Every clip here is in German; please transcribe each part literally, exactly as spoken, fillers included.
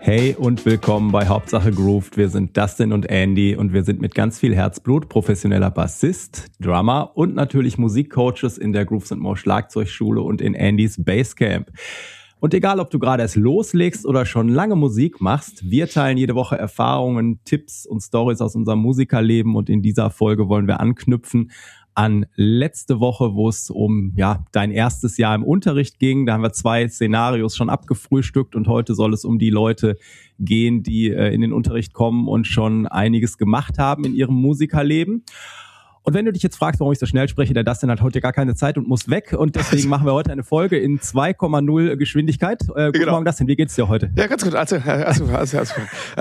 Hey und willkommen bei Hauptsache Grooved. Wir sind Dustin und Andy und wir sind mit ganz viel Herzblut professioneller Bassist, Drummer und natürlich Musikcoaches in der Grooves and More Schlagzeugschule und in Andys Basscamp. Und egal, ob du gerade erst loslegst oder schon lange Musik machst, wir teilen jede Woche Erfahrungen, Tipps und Stories aus unserem Musikerleben und in dieser Folge wollen wir anknüpfen an letzte Woche, wo es um ja dein erstes Jahr im Unterricht ging. Da haben wir zwei Szenarios schon abgefrühstückt und heute soll es um die Leute gehen, die äh, in den Unterricht kommen und schon einiges gemacht haben in ihrem Musikerleben. Und wenn du dich jetzt fragst, warum ich so schnell spreche, der Dustin hat heute gar keine Zeit und muss weg. Und deswegen machen wir heute eine Folge in zwei Komma null Geschwindigkeit. Äh, guten genau. Morgen, Dustin, wie geht's dir heute? Ja, ganz gut. Also, also, also, also.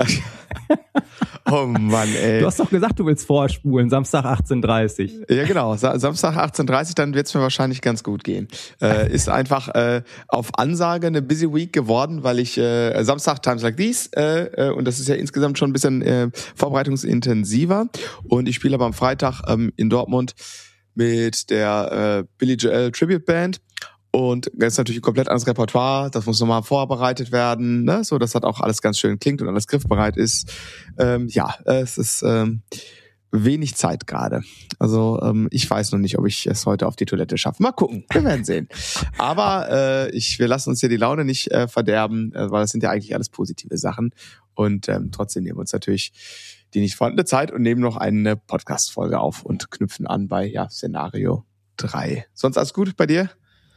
Oh Mann, ey. Du hast doch gesagt, du willst vorspulen, Samstag achtzehn Uhr dreißig. Ja, genau. Sa- Samstag achtzehn Uhr dreißig, dann wird's mir wahrscheinlich ganz gut gehen. Äh, ist einfach äh, auf Ansage eine Busy Week geworden, weil ich äh, Samstag Times Like These äh, äh, und das ist ja insgesamt schon ein bisschen äh, vorbereitungsintensiver. Und ich spiele aber am Freitag ähm, in Dortmund mit der äh, Billy Joel Tribute Band. Und das ist natürlich ein komplett anderes Repertoire, das muss nochmal vorbereitet werden, ne? So, dass das auch alles ganz schön klingt und alles griffbereit ist. Ähm, ja, es ist ähm, wenig Zeit gerade. Also ähm, ich weiß noch nicht, ob ich es heute auf die Toilette schaffe. Mal gucken, wir werden sehen. Aber äh, ich, wir lassen uns hier die Laune nicht äh, verderben, äh, weil das sind ja eigentlich alles positive Sachen. Und ähm, trotzdem nehmen wir uns natürlich die nicht vorhandene Zeit und nehmen noch eine Podcast-Folge auf und knüpfen an bei ja Szenario drei. Sonst alles gut bei dir?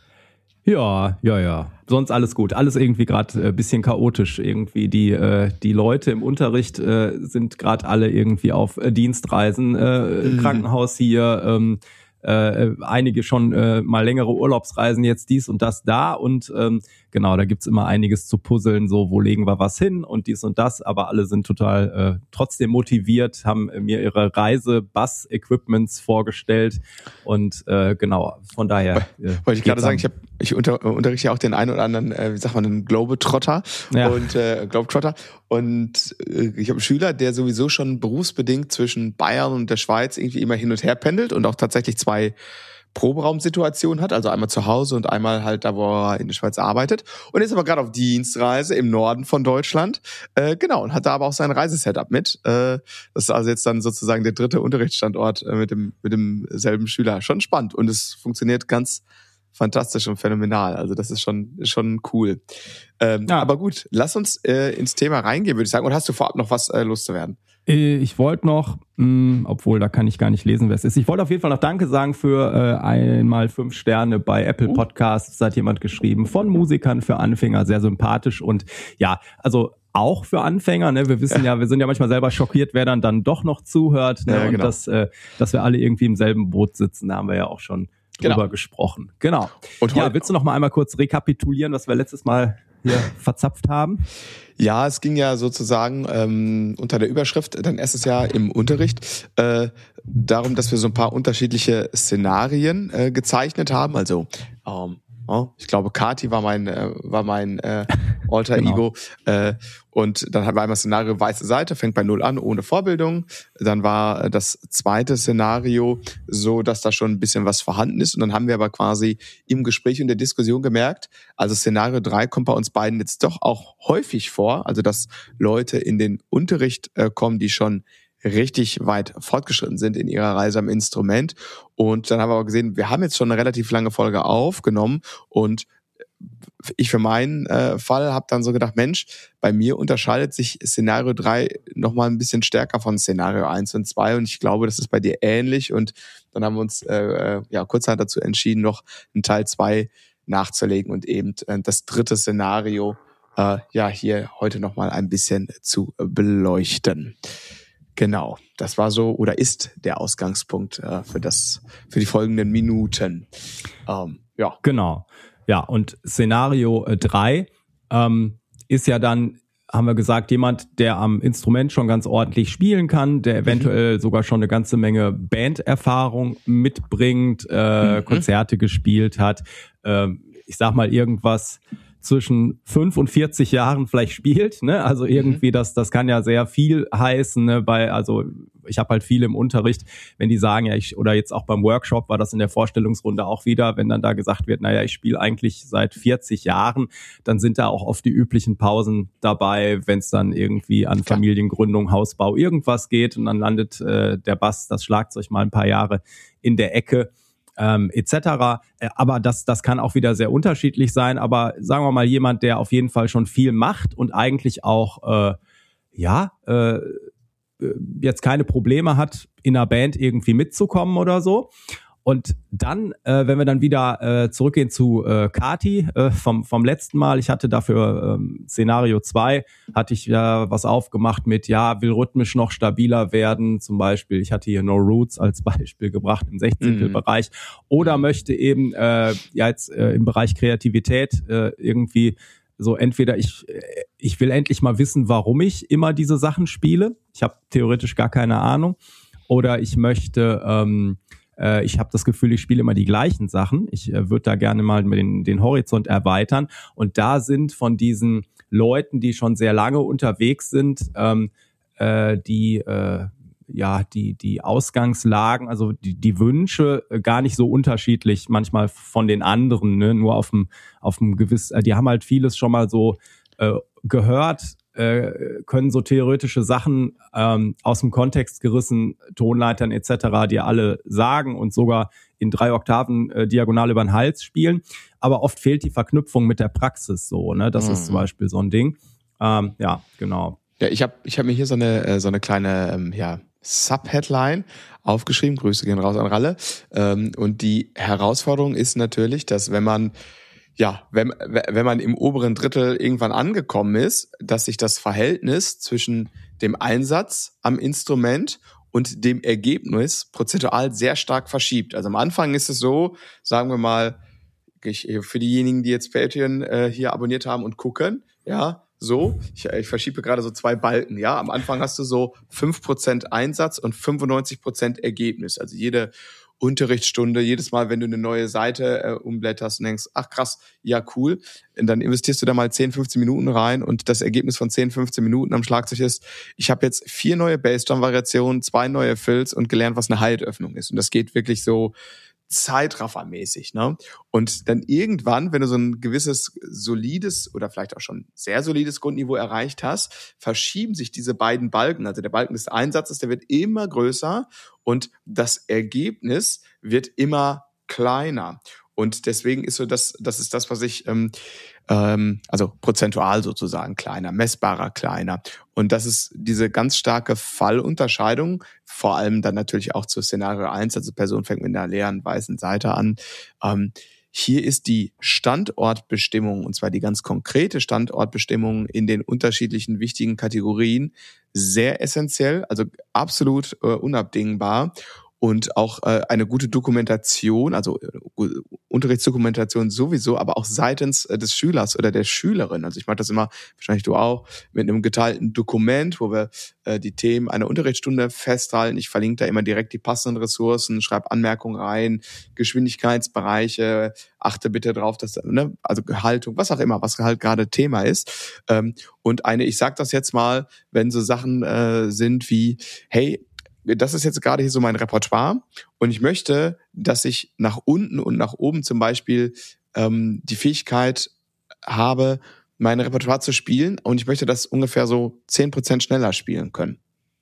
Ja, ja, ja. Sonst alles gut. Alles irgendwie gerade ein bisschen chaotisch. Irgendwie die äh, die Leute im Unterricht äh, sind gerade alle irgendwie auf äh, Dienstreisen, äh, mhm. Krankenhaus hier, ähm, äh, einige schon äh, mal längere Urlaubsreisen, jetzt dies und das da. Und ähm, genau, da gibt's immer einiges zu puzzeln, so wo legen wir was hin und dies und das. Aber alle sind total äh, trotzdem motiviert, haben mir ihre Reise-Bass-Equipments vorgestellt. Und äh, genau, von daher... Äh, Wollte ich gerade sagen, ich habe ich unter, unterrichte ja auch den einen oder anderen, äh, wie sagt man, einen Globetrotter ja. und äh, Globetrotter. Und äh, ich habe einen Schüler, der sowieso schon berufsbedingt zwischen Bayern und der Schweiz irgendwie immer hin und her pendelt und auch tatsächlich zwei Proberaumsituationen hat, also einmal zu Hause und einmal halt da, wo er in der Schweiz arbeitet. Und ist aber gerade auf Dienstreise im Norden von Deutschland. Äh, genau, und hat da aber auch sein Reisesetup mit. Äh, das ist also jetzt dann sozusagen der dritte Unterrichtsstandort äh, mit dem mit demselben Schüler. Schon spannend und es funktioniert ganz fantastisch und phänomenal. Also das ist schon schon cool. Ähm, ja. Aber gut, lass uns äh, ins Thema reingehen, würde ich sagen. Und hast du vorab noch was äh, loszuwerden? Ich wollte noch, mh, obwohl da kann ich gar nicht lesen, wer es ist. Ich wollte auf jeden Fall noch Danke sagen für äh, einmal fünf Sterne bei Apple Podcasts. Da hat jemand geschrieben, von Musikern für Anfänger, sehr sympathisch. Und ja, also auch für Anfänger, ne? Wir wissen ja, wir sind ja manchmal selber schockiert, wer dann dann doch noch zuhört. Ne? Ja, genau. Und dass, äh, dass wir alle irgendwie im selben Boot sitzen, da haben wir ja auch schon drüber genau. gesprochen. Genau. Und ja, willst du noch mal einmal kurz rekapitulieren, was wir letztes Mal hier verzapft haben? Ja, es ging ja sozusagen ähm, unter der Überschrift dein erstes Jahr im Unterricht äh, darum, dass wir so ein paar unterschiedliche Szenarien äh, gezeichnet haben. Also ähm, oh, ich glaube, Kati war mein äh, war mein äh, Alter genau. Ego. Äh, und dann haben wir einmal Szenario weiße Seite, fängt bei null an, ohne Vorbildung. Dann war das zweite Szenario so, dass da schon ein bisschen was vorhanden ist. Und dann haben wir aber quasi im Gespräch und der Diskussion gemerkt, also Szenario drei kommt bei uns beiden jetzt doch auch häufig vor. Also dass Leute in den Unterricht äh, kommen, die schon richtig weit fortgeschritten sind in ihrer Reise am Instrument. Und dann haben wir aber gesehen, wir haben jetzt schon eine relativ lange Folge aufgenommen und ich für meinen äh, Fall habe dann so gedacht, Mensch, bei mir unterscheidet sich Szenario drei nochmal ein bisschen stärker von Szenario eins und zwei und ich glaube, das ist bei dir ähnlich und dann haben wir uns äh, ja kurzerhand dazu entschieden, noch einen Teil zwei nachzulegen und eben äh, das dritte Szenario äh, ja hier heute nochmal ein bisschen zu beleuchten. Genau, das war so oder ist der Ausgangspunkt äh, für das für die folgenden Minuten. Ähm, ja, genau. Ja, und Szenario drei ähm, ist ja dann, haben wir gesagt, jemand, der am Instrument schon ganz ordentlich spielen kann, der eventuell mhm. sogar schon eine ganze Menge Banderfahrung mitbringt, äh, mhm. Konzerte gespielt hat. Äh, ich sag mal irgendwas zwischen fünf und vierzig Jahren vielleicht spielt, ne? Also irgendwie, mhm. das, das kann ja sehr viel heißen, ne? Bei, also ich habe halt viele im Unterricht, wenn die sagen, ja, ich, oder jetzt auch beim Workshop war das in der Vorstellungsrunde auch wieder, wenn dann da gesagt wird, naja, ich spiele eigentlich seit vierzig Jahren, dann sind da auch oft die üblichen Pausen dabei, wenn es dann irgendwie an Klar. Familiengründung, Hausbau, irgendwas geht und dann landet äh, der Bass, das Schlagzeug mal ein paar Jahre in der Ecke. Ähm, et cetera. Aber das, das kann auch wieder sehr unterschiedlich sein. Aber sagen wir mal, jemand, der auf jeden Fall schon viel macht und eigentlich auch, äh, ja, äh, jetzt keine Probleme hat, in einer Band irgendwie mitzukommen oder so. Und dann, äh, wenn wir dann wieder äh, zurückgehen zu äh, Kati äh, vom vom letzten Mal, ich hatte dafür ähm, Szenario zwei, hatte ich ja was aufgemacht mit, ja, will rhythmisch noch stabiler werden, zum Beispiel, ich hatte hier No Roots als Beispiel gebracht im Sechzehntel-Bereich, mhm. oder möchte eben äh, ja jetzt äh, im Bereich Kreativität äh, irgendwie so entweder ich ich will endlich mal wissen, warum ich immer diese Sachen spiele, ich habe theoretisch gar keine Ahnung, oder ich möchte ähm, ich habe das Gefühl, ich spiele immer die gleichen Sachen. Ich äh, würde da gerne mal den, den Horizont erweitern. Und da sind von diesen Leuten, die schon sehr lange unterwegs sind, ähm, äh, die äh, ja die die Ausgangslagen, also die, die Wünsche äh, gar nicht so unterschiedlich manchmal von den anderen. Ne? Nur auf dem auf dem gewiss, äh, die haben halt vieles schon mal so äh, gehört. Äh, können so theoretische Sachen ähm, aus dem Kontext gerissen, Tonleitern et cetera, die alle sagen und sogar in drei Oktaven äh, diagonal über den Hals spielen. Aber oft fehlt die Verknüpfung mit der Praxis so. Ne? Das mhm. ist zum Beispiel so ein Ding. Ähm, ja, genau. Ja, ich habe ich hab mir hier so eine so eine kleine ähm, ja Sub-Headline aufgeschrieben. Grüße gehen raus an Ralle. Ähm, und die Herausforderung ist natürlich, dass wenn man Ja, wenn, wenn man im oberen Drittel irgendwann angekommen ist, dass sich das Verhältnis zwischen dem Einsatz am Instrument und dem Ergebnis prozentual sehr stark verschiebt. Also am Anfang ist es so, sagen wir mal, ich, für diejenigen, die jetzt Patreon äh, hier abonniert haben und gucken, ja, so, ich, ich verschiebe gerade so zwei Balken, ja. Am Anfang hast du so fünf Prozent Einsatz und fünfundneunzig Prozent Ergebnis. Also jede Unterrichtsstunde, jedes Mal, wenn du eine neue Seite äh, umblätterst und denkst, ach krass, ja cool, und dann investierst du da mal zehn, fünfzehn Minuten rein und das Ergebnis von zehn, fünfzehn Minuten am Schlagzeug ist, ich habe jetzt vier neue Bassdrum-Variationen, zwei neue Fills und gelernt, was eine Hi-Hat-Öffnung ist. Und das geht wirklich so zeitraffermäßig, ne? Und dann irgendwann, wenn du so ein gewisses solides oder vielleicht auch schon sehr solides Grundniveau erreicht hast, verschieben sich diese beiden Balken. Also der Balken des Einsatzes, der wird immer größer und das Ergebnis wird immer kleiner. Und deswegen ist so das, das ist das, was ich, ähm, ähm, also prozentual sozusagen kleiner, messbarer kleiner. Und das ist diese ganz starke Fallunterscheidung, vor allem dann natürlich auch zu Szenario eins, also Person fängt mit einer leeren weißen Seite an. Ähm, hier ist die Standortbestimmung, und zwar die ganz konkrete Standortbestimmung in den unterschiedlichen wichtigen Kategorien, sehr essentiell, also absolut äh, unabdingbar. Und auch äh, eine gute Dokumentation, also äh, Unterrichtsdokumentation sowieso, aber auch seitens äh, des Schülers oder der Schülerin. Also ich mache das immer, wahrscheinlich du auch, mit einem geteilten Dokument, wo wir äh, die Themen einer Unterrichtsstunde festhalten. Ich verlinke da immer direkt die passenden Ressourcen, schreibe Anmerkungen rein, Geschwindigkeitsbereiche, achte bitte drauf, dass, ne, also Haltung, was auch immer, was halt gerade Thema ist. Ähm, und eine, ich sag das jetzt mal, wenn so Sachen äh, sind wie, hey, das ist jetzt gerade hier so mein Repertoire und ich möchte, dass ich nach unten und nach oben zum Beispiel ähm, die Fähigkeit habe, mein Repertoire zu spielen und ich möchte das ungefähr so zehn Prozent schneller spielen können.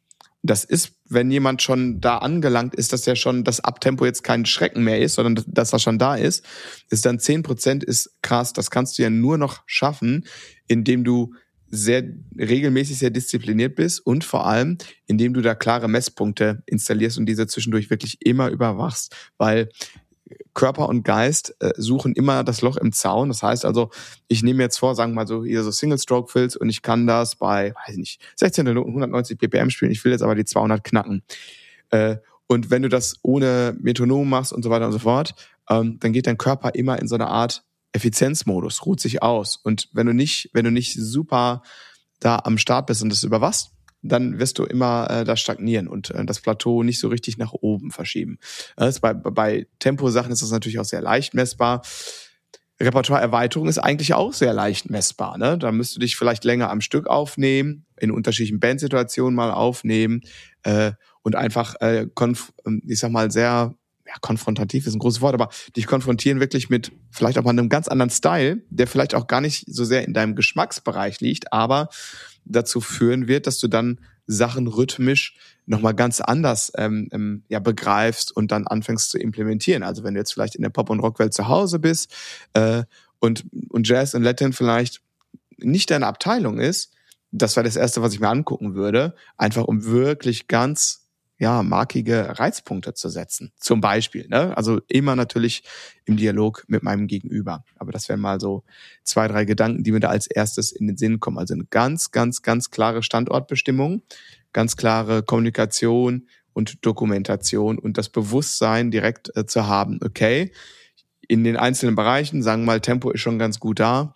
Das ist, wenn jemand schon da angelangt ist, dass ja schon das Abtempo jetzt kein Schrecken mehr ist, sondern dass das schon da ist, ist dann zehn Prozent ist krass. Das kannst du ja nur noch schaffen, indem du sehr regelmäßig sehr diszipliniert bist und vor allem, indem du da klare Messpunkte installierst und diese zwischendurch wirklich immer überwachst, weil Körper und Geist äh, suchen immer das Loch im Zaun. Das heißt also, ich nehme jetzt vor, sagen wir mal so, hier so Single-Stroke-Fills und ich kann das bei, weiß ich nicht, sechzehn Minuten hundertneunzig B P M spielen. Ich will jetzt aber die zweihundert knacken. Äh, und wenn du das ohne Metronom machst und so weiter und so fort, ähm, dann geht dein Körper immer in so eine Art Effizienzmodus, ruht sich aus. Und wenn du nicht, wenn du nicht super da am Start bist und das überwachst, dann wirst du immer äh, da stagnieren und äh, das Plateau nicht so richtig nach oben verschieben. Das bei, bei Temposachen ist das natürlich auch sehr leicht messbar. Repertoireerweiterung ist eigentlich auch sehr leicht messbar. Ne? Da müsst du dich vielleicht länger am Stück aufnehmen, in unterschiedlichen Bandsituationen mal aufnehmen äh, und einfach, äh, konf- ich sag mal, sehr ja, konfrontativ ist ein großes Wort, aber dich konfrontieren wirklich mit vielleicht auch mal einem ganz anderen Style, der vielleicht auch gar nicht so sehr in deinem Geschmacksbereich liegt, aber dazu führen wird, dass du dann Sachen rhythmisch nochmal ganz anders ähm, ähm, ja, begreifst und dann anfängst zu implementieren. Also wenn du jetzt vielleicht in der Pop- und Rockwelt zu Hause bist äh, und, und Jazz und Latin vielleicht nicht deine Abteilung ist, das wäre das Erste, was ich mir angucken würde, einfach um wirklich ganz ja markige Reizpunkte zu setzen. Zum Beispiel. Ne? Also immer natürlich im Dialog mit meinem Gegenüber. Aber das wären mal so zwei, drei Gedanken, die mir da als erstes in den Sinn kommen. Also eine ganz, ganz, ganz klare Standortbestimmung, ganz klare Kommunikation und Dokumentation und das Bewusstsein direkt äh, zu haben, okay, in den einzelnen Bereichen, sagen wir mal, Tempo ist schon ganz gut da,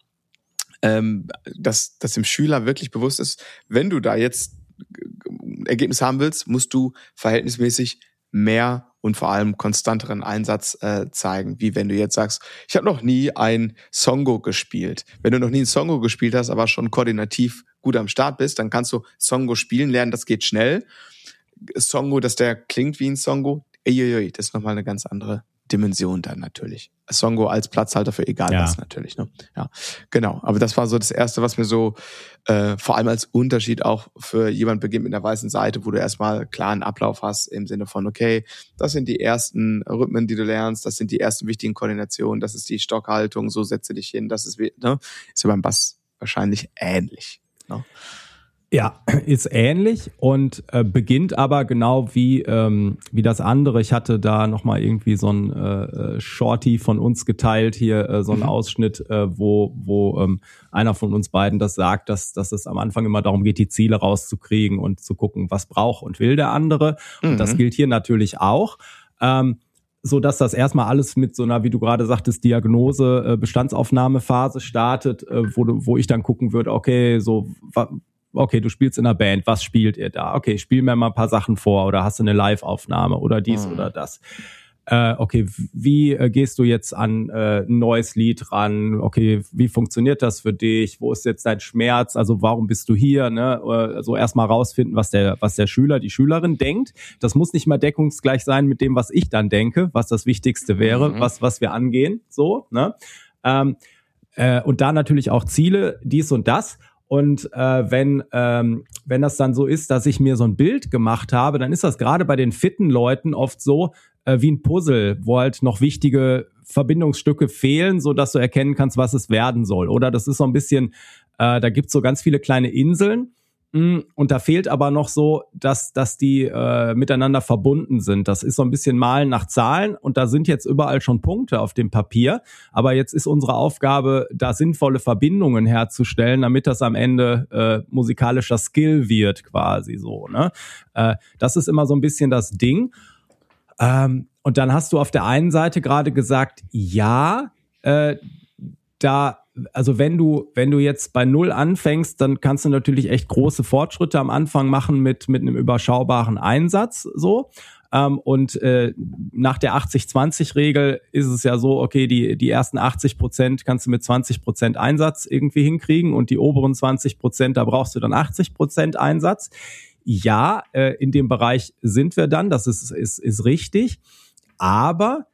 ähm, dass, dass dem Schüler wirklich bewusst ist, wenn du da jetzt Ergebnis haben willst, musst du verhältnismäßig mehr und vor allem konstanteren Einsatz äh, zeigen, wie wenn du jetzt sagst, ich habe noch nie ein Songo gespielt. Wenn du noch nie ein Songo gespielt hast, aber schon koordinativ gut am Start bist, dann kannst du Songo spielen lernen, das geht schnell. Songo, dass der klingt wie ein Songo, ey, das ist nochmal eine ganz andere Dimension dann natürlich. Songo als Platzhalter für egal ja. was natürlich. Ne? Ja, genau. Aber das war so das Erste, was mir so äh, vor allem als Unterschied auch für jemand beginnt mit einer weißen Seite, wo du erstmal klaren Ablauf hast im Sinne von, okay, das sind die ersten Rhythmen, die du lernst, das sind die ersten wichtigen Koordinationen, das ist die Stockhaltung, so setze dich hin, das ist, ne? Ist ja beim Bass wahrscheinlich ähnlich. Ne? Ja, ist ähnlich und äh, beginnt aber genau wie ähm, wie das andere. Ich hatte da nochmal irgendwie so ein äh, Shorty von uns geteilt, hier äh, so ein mhm. Ausschnitt, äh, wo wo ähm, einer von uns beiden das sagt, dass dass es am Anfang immer darum geht, die Ziele rauszukriegen und zu gucken, was braucht und will der andere. Mhm. Und das gilt hier natürlich auch. Ähm, so dass das erstmal alles mit so einer, wie du gerade sagtest, Diagnose, äh, Bestandsaufnahmephase startet, äh, wo du, wo ich dann gucken würde, okay, so wa- okay, du spielst in einer Band, was spielt ihr da? Okay, spiel mir mal ein paar Sachen vor oder hast du eine Live-Aufnahme oder dies mhm. oder das. Äh, okay, wie äh, gehst du jetzt an äh, ein neues Lied ran? Okay, wie funktioniert das für dich? Wo ist jetzt dein Schmerz? Also warum bist du hier? Ne? Also erstmal rausfinden, was der, was der Schüler, die Schülerin denkt. Das muss nicht mal deckungsgleich sein mit dem, was ich dann denke, was das Wichtigste wäre, mhm. was, was wir angehen. So, ne? Ähm, äh, und da natürlich auch Ziele, dies und das. Und äh, wenn ähm, wenn das dann so ist, dass ich mir so ein Bild gemacht habe, dann ist das gerade bei den fitten Leuten oft so äh, wie ein Puzzle, wo halt noch wichtige Verbindungsstücke fehlen, so dass du erkennen kannst, was es werden soll. Oder das ist so ein bisschen, äh, da gibt's so ganz viele kleine Inseln. Und da fehlt aber noch so, dass dass die äh, miteinander verbunden sind. Das ist so ein bisschen Malen nach Zahlen und da sind jetzt überall schon Punkte auf dem Papier. Aber jetzt ist unsere Aufgabe, da sinnvolle Verbindungen herzustellen, damit das am Ende äh, musikalischer Skill wird quasi so. Ne? Äh, das ist immer so ein bisschen das Ding. Ähm, und dann hast du auf der einen Seite gerade gesagt, ja, äh, da also wenn du wenn du jetzt bei Null anfängst, dann kannst du natürlich echt große Fortschritte am Anfang machen mit mit einem überschaubaren Einsatz so. Ähm, und äh, nach der achtzig zwanzig Regel ist es ja so, okay, die die ersten achtzig Prozent kannst du mit zwanzig Prozent Einsatz irgendwie hinkriegen und die oberen zwanzig Prozent, da brauchst du dann achtzig Prozent Einsatz. Ja, äh, in dem Bereich sind wir dann, das ist ist ist richtig, aber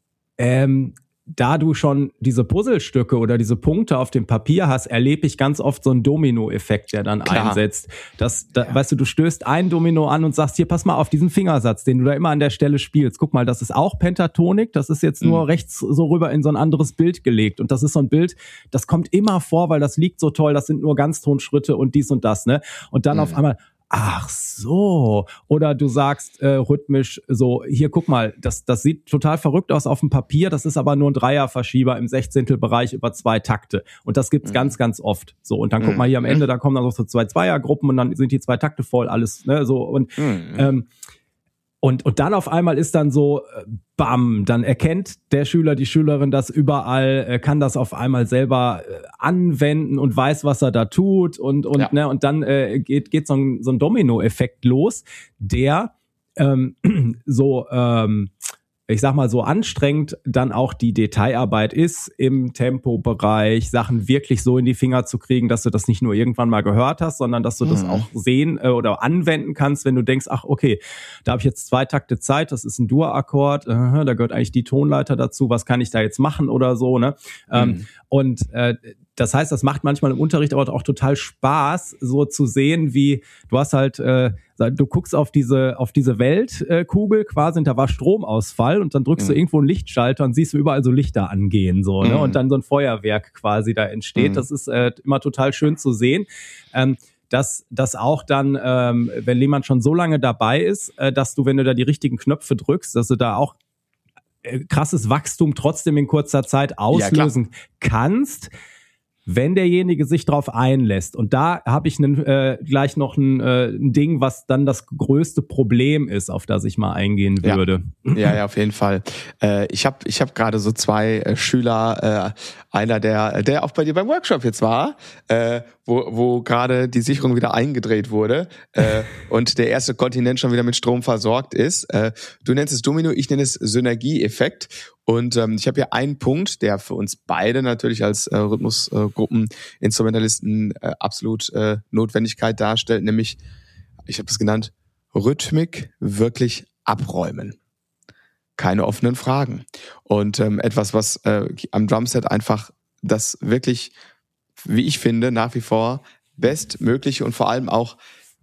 ähm, da du schon diese Puzzlestücke oder diese Punkte auf dem Papier hast, erlebe ich ganz oft so einen Domino-Effekt, der dann Klar. einsetzt. Das, da, ja. Weißt du, du stößt ein Domino an und sagst, hier, pass mal auf diesen Fingersatz, den du da immer an der Stelle spielst. Guck mal, das ist auch Pentatonik, das ist jetzt nur mhm. rechts so rüber in so ein anderes Bild gelegt. Und das ist so ein Bild, das kommt immer vor, weil das liegt so toll, das sind nur Ganztonschritte und dies und das, ne? Und dann mhm. auf einmal, ach so. Oder du sagst äh, rhythmisch so, hier guck mal, das das sieht total verrückt aus auf dem Papier, das ist aber nur ein Dreierverschieber im Sechzehntelbereich über zwei Takte. Und das gibt's mhm. ganz, ganz oft. So, und dann mhm. guck mal hier am Ende, da kommen dann noch so zwei Zweiergruppen und dann sind die zwei Takte voll, alles, ne, so. Und mhm. ähm, Und, und dann auf einmal ist dann so, bam, dann erkennt der Schüler, die Schülerin das überall, kann das auf einmal selber anwenden und weiß, was er da tut und, und, ja. ne, und dann äh, geht, geht so ein, so ein Domino-Effekt los, der ähm, so, ähm, ich sag mal, so anstrengend dann auch die Detailarbeit ist im Tempobereich, Sachen wirklich so in die Finger zu kriegen, dass du das nicht nur irgendwann mal gehört hast, sondern dass du mhm. das auch sehen äh, oder anwenden kannst, wenn du denkst, ach okay, da habe ich jetzt zwei Takte Zeit, das ist ein Dur-Akkord, äh, da gehört eigentlich die Tonleiter dazu, was kann ich da jetzt machen oder so, ne? Mhm. Ähm, und äh, das heißt, das macht manchmal im Unterricht aber auch total Spaß, so zu sehen, wie du hast halt, äh, du guckst auf diese auf diese Weltkugel quasi, und da war Stromausfall und dann drückst mhm. du irgendwo einen Lichtschalter und siehst du überall so Lichter angehen, so, ne? Mhm. Und dann so ein Feuerwerk quasi da entsteht. Mhm. Das ist äh, immer total schön zu sehen. Ähm, dass dass auch dann, ähm, wenn jemand schon so lange dabei ist, äh, dass du, wenn du da die richtigen Knöpfe drückst, dass du da auch äh, krasses Wachstum trotzdem in kurzer Zeit auslösen ja, kannst, wenn derjenige sich drauf einlässt. Und da habe ich einen, äh, gleich noch ein, äh, ein Ding, was dann das größte Problem ist, auf das ich mal eingehen würde. Ja, ja, ja, auf jeden Fall. Äh, ich habe ich hab gerade so zwei äh, Schüler, äh, einer, der der auch bei dir beim Workshop jetzt war, äh, wo, wo gerade die Sicherung wieder eingedreht wurde äh, und der erste Kontinent schon wieder mit Strom versorgt ist. Äh, du nennst es Domino, ich nenne es Synergieeffekt. Und ähm, ich habe hier einen Punkt, der für uns beide natürlich als äh, Rhythmusgruppeninstrumentalisten äh, absolut äh, Notwendigkeit darstellt, nämlich, ich habe es genannt, Rhythmik wirklich abräumen. Keine offenen Fragen. Und ähm, etwas, was äh, am Drumset einfach das wirklich, wie ich finde, nach wie vor bestmögliche und vor allem auch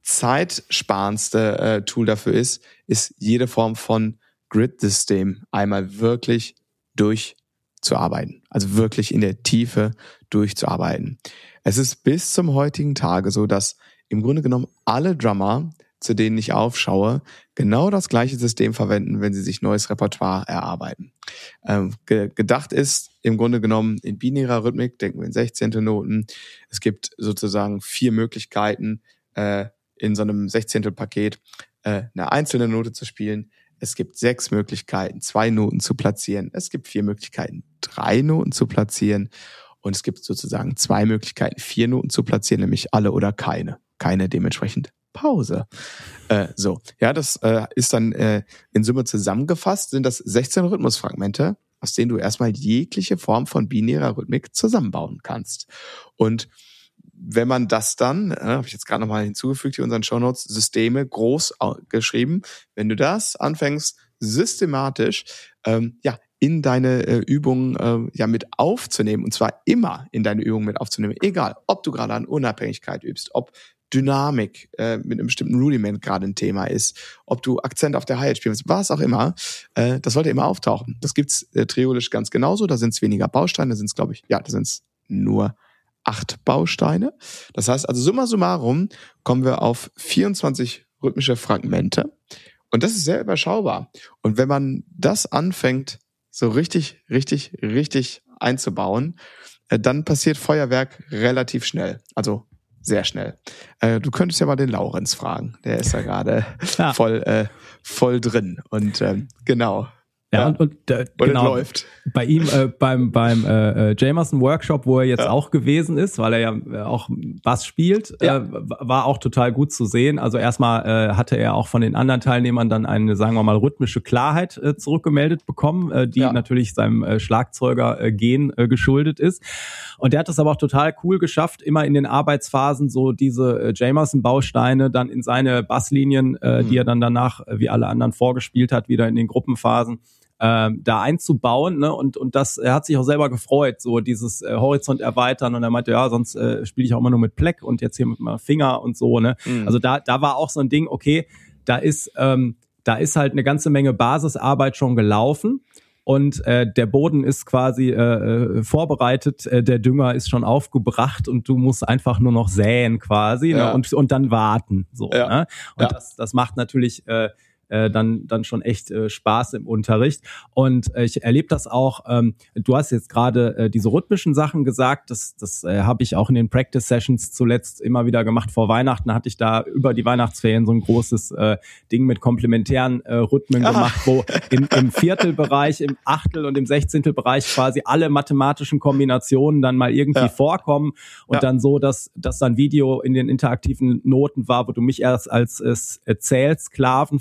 zeitsparendste äh, Tool dafür ist, ist jede Form von Grid-System einmal wirklich durchzuarbeiten. Also wirklich in der Tiefe durchzuarbeiten. Es ist bis zum heutigen Tage so, dass im Grunde genommen alle Drummer, zu denen ich aufschaue, genau das gleiche System verwenden, wenn sie sich neues Repertoire erarbeiten. Ähm, ge- gedacht ist im Grunde genommen in binärer Rhythmik, denken wir in Sechzehntelnoten. Es gibt sozusagen vier Möglichkeiten, äh, in so einem Sechzehntelpaket äh, eine einzelne Note zu spielen. Es gibt sechs Möglichkeiten, zwei Noten zu platzieren. Es gibt vier Möglichkeiten, drei Noten zu platzieren. Und es gibt sozusagen zwei Möglichkeiten, vier Noten zu platzieren, nämlich alle oder keine. Keine dementsprechend Pause. Äh, so, ja, das äh, ist dann äh, in Summe zusammengefasst, sind das sechzehn Rhythmusfragmente, aus denen du erstmal jegliche Form von binärer Rhythmik zusammenbauen kannst. Und wenn man das dann, äh, habe ich jetzt gerade nochmal hinzugefügt hier unseren Shownotes, Systeme groß geschrieben, wenn du das anfängst, systematisch ähm, ja in deine äh, Übungen äh, ja mit aufzunehmen, und zwar immer in deine Übungen mit aufzunehmen, egal, ob du gerade an Unabhängigkeit übst, ob Dynamik äh, mit einem bestimmten Rudiment gerade ein Thema ist, ob du Akzent auf der Hi-Hat spielst, was auch immer, äh, das sollte immer auftauchen. Das gibt's äh, triolisch ganz genauso, da sind es weniger Bausteine, da sind es, glaube ich, ja, da sind es nur acht Bausteine. Das heißt also, summa summarum kommen wir auf vierundzwanzig rhythmische Fragmente. Und das ist sehr überschaubar. Und wenn man das anfängt, so richtig, richtig, richtig einzubauen, äh, dann passiert Feuerwerk relativ schnell. Also sehr schnell. Äh, du könntest ja mal den Laurenz fragen. Der ist ja gerade ja. voll, äh, voll drin. Und ähm, genau. Ja, ja, und, und, äh, und genau, läuft. Bei ihm äh, beim beim äh, Jamerson Workshop, wo er jetzt ja. auch gewesen ist, weil er ja äh, auch Bass spielt, ja. äh, war auch total gut zu sehen. Also erstmal äh, hatte er auch von den anderen Teilnehmern dann eine, sagen wir mal, rhythmische Klarheit äh, zurückgemeldet bekommen, äh, die ja. natürlich seinem äh, Schlagzeuger-Gen äh, geschuldet ist. Und der hat es aber auch total cool geschafft, immer in den Arbeitsphasen so diese äh, Jamerson-Bausteine dann in seine Basslinien, äh, mhm. die er dann danach, äh, wie alle anderen vorgespielt hat, wieder in den Gruppenphasen, Ähm, da einzubauen, ne, und und das, er hat sich auch selber gefreut, so dieses äh, Horizont erweitern, und er meinte, ja, sonst äh, spiele ich auch immer nur mit Pleck und jetzt hier mit meinem Finger und so, ne. Mhm. Also da da war auch so ein Ding, okay, da ist ähm, da ist halt eine ganze Menge Basisarbeit schon gelaufen. Und äh, der Boden ist quasi äh, vorbereitet, äh, der Dünger ist schon aufgebracht und du musst einfach nur noch säen quasi, ja. ne, und und dann warten, so, ja. ne? Und ja. das das macht natürlich äh, Äh, dann dann schon echt äh, Spaß im Unterricht. Und äh, ich erlebe das auch, ähm, du hast jetzt gerade äh, diese rhythmischen Sachen gesagt, das das äh, habe ich auch in den Practice-Sessions zuletzt immer wieder gemacht. Vor Weihnachten hatte ich da über die Weihnachtsferien so ein großes äh, Ding mit komplementären äh, Rhythmen Aha. gemacht, wo in, im Viertelbereich, im Achtel- und im Sechzehntelbereich quasi alle mathematischen Kombinationen dann mal irgendwie ja. vorkommen und ja. dann so, dass dass dann Video in den interaktiven Noten war, wo du mich erst als äh, Zählsklaven verhaften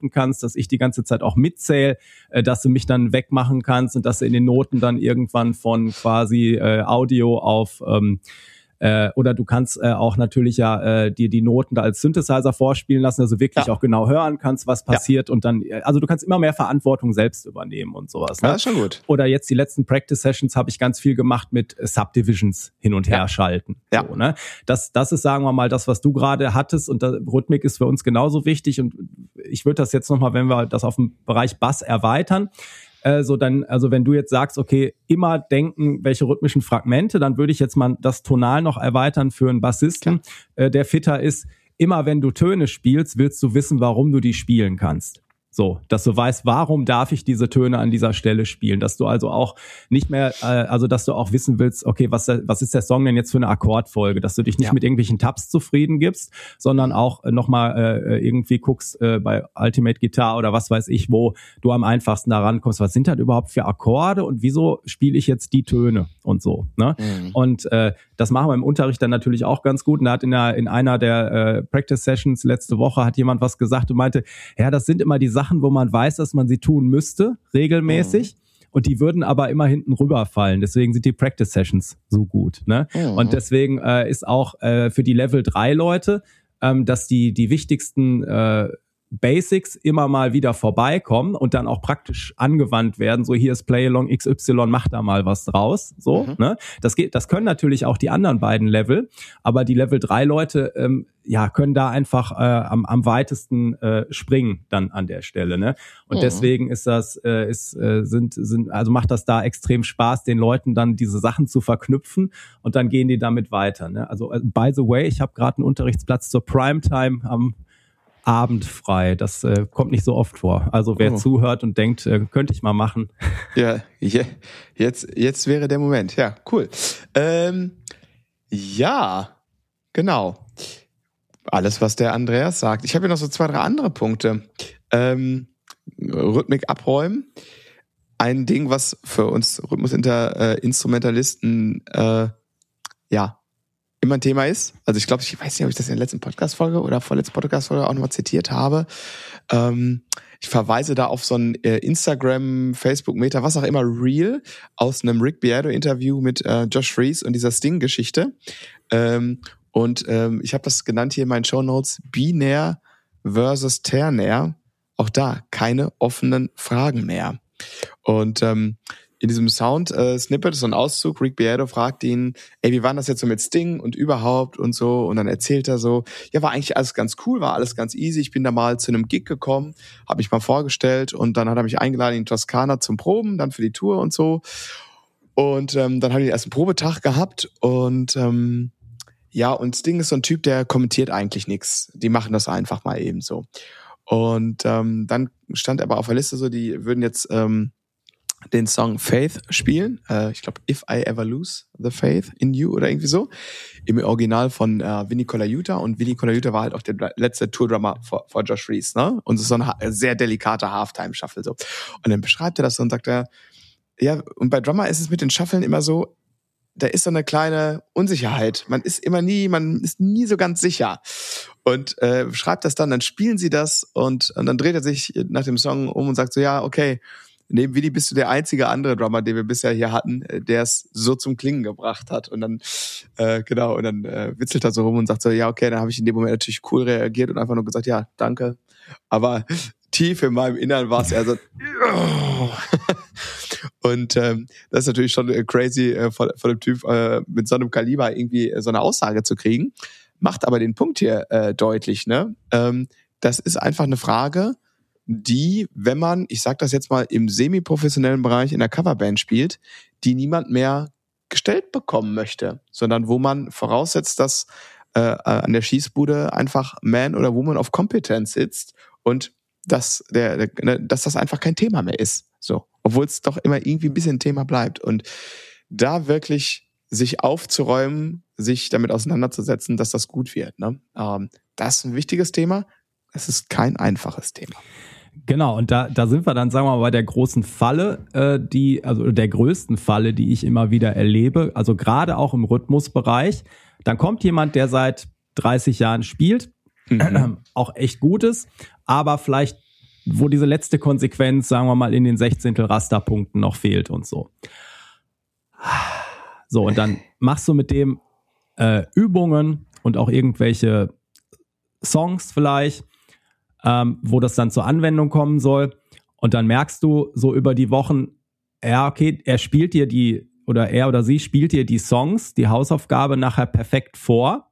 einrichten kannst, dass ich die ganze Zeit auch mitzähle, äh, dass du mich dann wegmachen kannst und dass du in den Noten dann irgendwann von quasi äh, Audio auf ähm, Äh, oder du kannst äh, auch natürlich ja äh, dir die Noten da als Synthesizer vorspielen lassen, also wirklich ja. auch genau hören kannst, was passiert ja. und dann, also du kannst immer mehr Verantwortung selbst übernehmen und sowas. Ne? Ja, ist schon gut. Oder jetzt die letzten Practice-Sessions habe ich ganz viel gemacht mit Subdivisions hin und her ja. schalten. Ja. So, ne? Das, das ist, sagen wir mal, das, was du gerade hattest und der Rhythmik ist für uns genauso wichtig und ich würde das jetzt nochmal, wenn wir das auf den Bereich Bass erweitern, Also dann, also wenn du jetzt sagst, okay, immer denken, welche rhythmischen Fragmente, dann würde ich jetzt mal das Tonal noch erweitern für einen Bassisten, äh, der fitter ist. Immer wenn du Töne spielst, willst du wissen, warum du die spielen kannst. So, dass du weißt, warum darf ich diese Töne an dieser Stelle spielen, dass du also auch nicht mehr, äh, also dass du auch wissen willst, okay, was was ist der Song denn jetzt für eine Akkordfolge, dass du dich nicht ja. mit irgendwelchen Tabs zufrieden gibst, sondern auch äh, nochmal äh, irgendwie guckst äh, bei Ultimate Guitar oder was weiß ich, wo du am einfachsten da rankommst, was sind das überhaupt für Akkorde und wieso spiele ich jetzt die Töne und so, ne? Mhm. Und äh, das machen wir im Unterricht dann natürlich auch ganz gut. Und da hat in, der, in einer der äh, Practice-Sessions letzte Woche hat jemand was gesagt und meinte, ja, das sind immer die Sachen, wo man weiß, dass man sie tun müsste, regelmäßig. Mhm. Und die würden aber immer hinten rüberfallen. Deswegen sind die Practice-Sessions so gut. Ne? Mhm. Und deswegen äh, ist auch äh, für die Level drei Leute, ähm, dass die die wichtigsten äh, Basics immer mal wieder vorbeikommen und dann auch praktisch angewandt werden. So, hier ist Play-Along X Y, mach da mal was draus. So, mhm. ne? Das geht, das können natürlich auch die anderen beiden Level, aber die Level drei Leute, ähm, ja, können da einfach äh, am, am weitesten äh, springen dann an der Stelle, ne? Und mhm. deswegen ist das, äh, ist, äh, sind, sind, also macht das da extrem Spaß, den Leuten dann diese Sachen zu verknüpfen und dann gehen die damit weiter, ne? Also, by the way, ich habe gerade einen Unterrichtsplatz zur Primetime am Abend frei. Das äh, kommt nicht so oft vor. Also wer oh. zuhört und denkt, äh, könnte ich mal machen. Ja, yeah, jetzt, jetzt wäre der Moment. Ja, cool. Ähm, ja, genau. Alles, was der Andreas sagt. Ich habe ja noch so zwei, drei andere Punkte. Ähm, Rhythmik abräumen. Ein Ding, was für uns Rhythmusinstrumentalisten äh, ja immer ein Thema ist. Also ich glaube, ich weiß nicht, ob ich das in der letzten Podcast-Folge oder vorletzten Podcast-Folge auch nochmal zitiert habe. Ähm, ich verweise da auf so ein äh, Instagram, Facebook, Meta, was auch immer, Reel aus einem Rick Beato-Interview mit äh, Josh Freese und dieser Sting-Geschichte. Ähm, und ähm, ich habe das genannt hier in meinen Shownotes, binär versus ternär. Auch da keine offenen Fragen mehr. Und ähm, in diesem Sound-Snippet, äh, so ein Auszug, Rick Beato fragt ihn, ey, wie war das jetzt so mit Sting und überhaupt und so, und dann erzählt er so, ja, war eigentlich alles ganz cool, war alles ganz easy, ich bin da mal zu einem Gig gekommen, habe mich mal vorgestellt und dann hat er mich eingeladen in Toskana zum Proben, dann für die Tour und so, und ähm, dann habe ich den ersten Probetag gehabt und ähm, ja, und Sting ist so ein Typ, der kommentiert eigentlich nichts, die machen das einfach mal eben so. Und ähm, dann stand aber auf der Liste so, die würden jetzt ähm, den Song Faith spielen. Äh, ich glaube, If I Ever Lose the Faith in You oder irgendwie so. Im Original von äh, Vinnie Colaiuta. Und Vinnie Colaiuta war halt auch der letzte Tourdrummer vor, vor Josh Freese, ne? Und es ist so ein sehr delikater Halftime-Shuffle so. Und dann beschreibt er das so und sagt er, ja, und bei Drummer ist es mit den Shuffeln immer so, da ist so eine kleine Unsicherheit. Man ist immer nie, man ist nie so ganz sicher. Und äh, schreibt das dann, dann spielen sie das und, und dann dreht er sich nach dem Song um und sagt so, ja, okay, neben Willi bist du der einzige andere Drummer, den wir bisher hier hatten, der es so zum Klingen gebracht hat. Und dann, äh, genau, und dann äh, witzelt er so rum und sagt so, ja, okay, dann habe ich in dem Moment natürlich cool reagiert und einfach nur gesagt, ja, danke. Aber tief in meinem Innern war es eher so, und ähm, das ist natürlich schon crazy, äh, von, von dem Typ äh, mit so einem Kaliber irgendwie äh, so eine Aussage zu kriegen. Macht aber den Punkt hier äh, deutlich, ne? Ähm, das ist einfach eine Frage, die, wenn man, ich sag das jetzt mal, im semi-professionellen Bereich in der Coverband spielt, die niemand mehr gestellt bekommen möchte, sondern wo man voraussetzt, dass äh, an der Schießbude einfach Man oder Woman of Competence sitzt und dass, der, der, dass das einfach kein Thema mehr ist. So, obwohl es doch immer irgendwie ein bisschen ein Thema bleibt. Und da wirklich sich aufzuräumen, sich damit auseinanderzusetzen, dass das gut wird, ne? Ähm, das ist ein wichtiges Thema. Es ist kein einfaches Thema. Genau, und da, da sind wir dann, sagen wir mal, bei der großen Falle, äh, die, also der größten Falle, die ich immer wieder erlebe, also gerade auch im Rhythmusbereich. Dann kommt jemand, der seit dreißig Jahren spielt, mhm. äh, auch echt gut ist, aber vielleicht wo diese letzte Konsequenz, sagen wir mal, in den Sechzehntel Rasterpunkten noch fehlt und so. So, und dann machst du mit dem äh, Übungen und auch irgendwelche Songs vielleicht, ähm, wo das dann zur Anwendung kommen soll. Und dann merkst du so über die Wochen, ja, okay, er spielt dir die, oder er oder sie spielt dir die Songs, die Hausaufgabe nachher perfekt vor.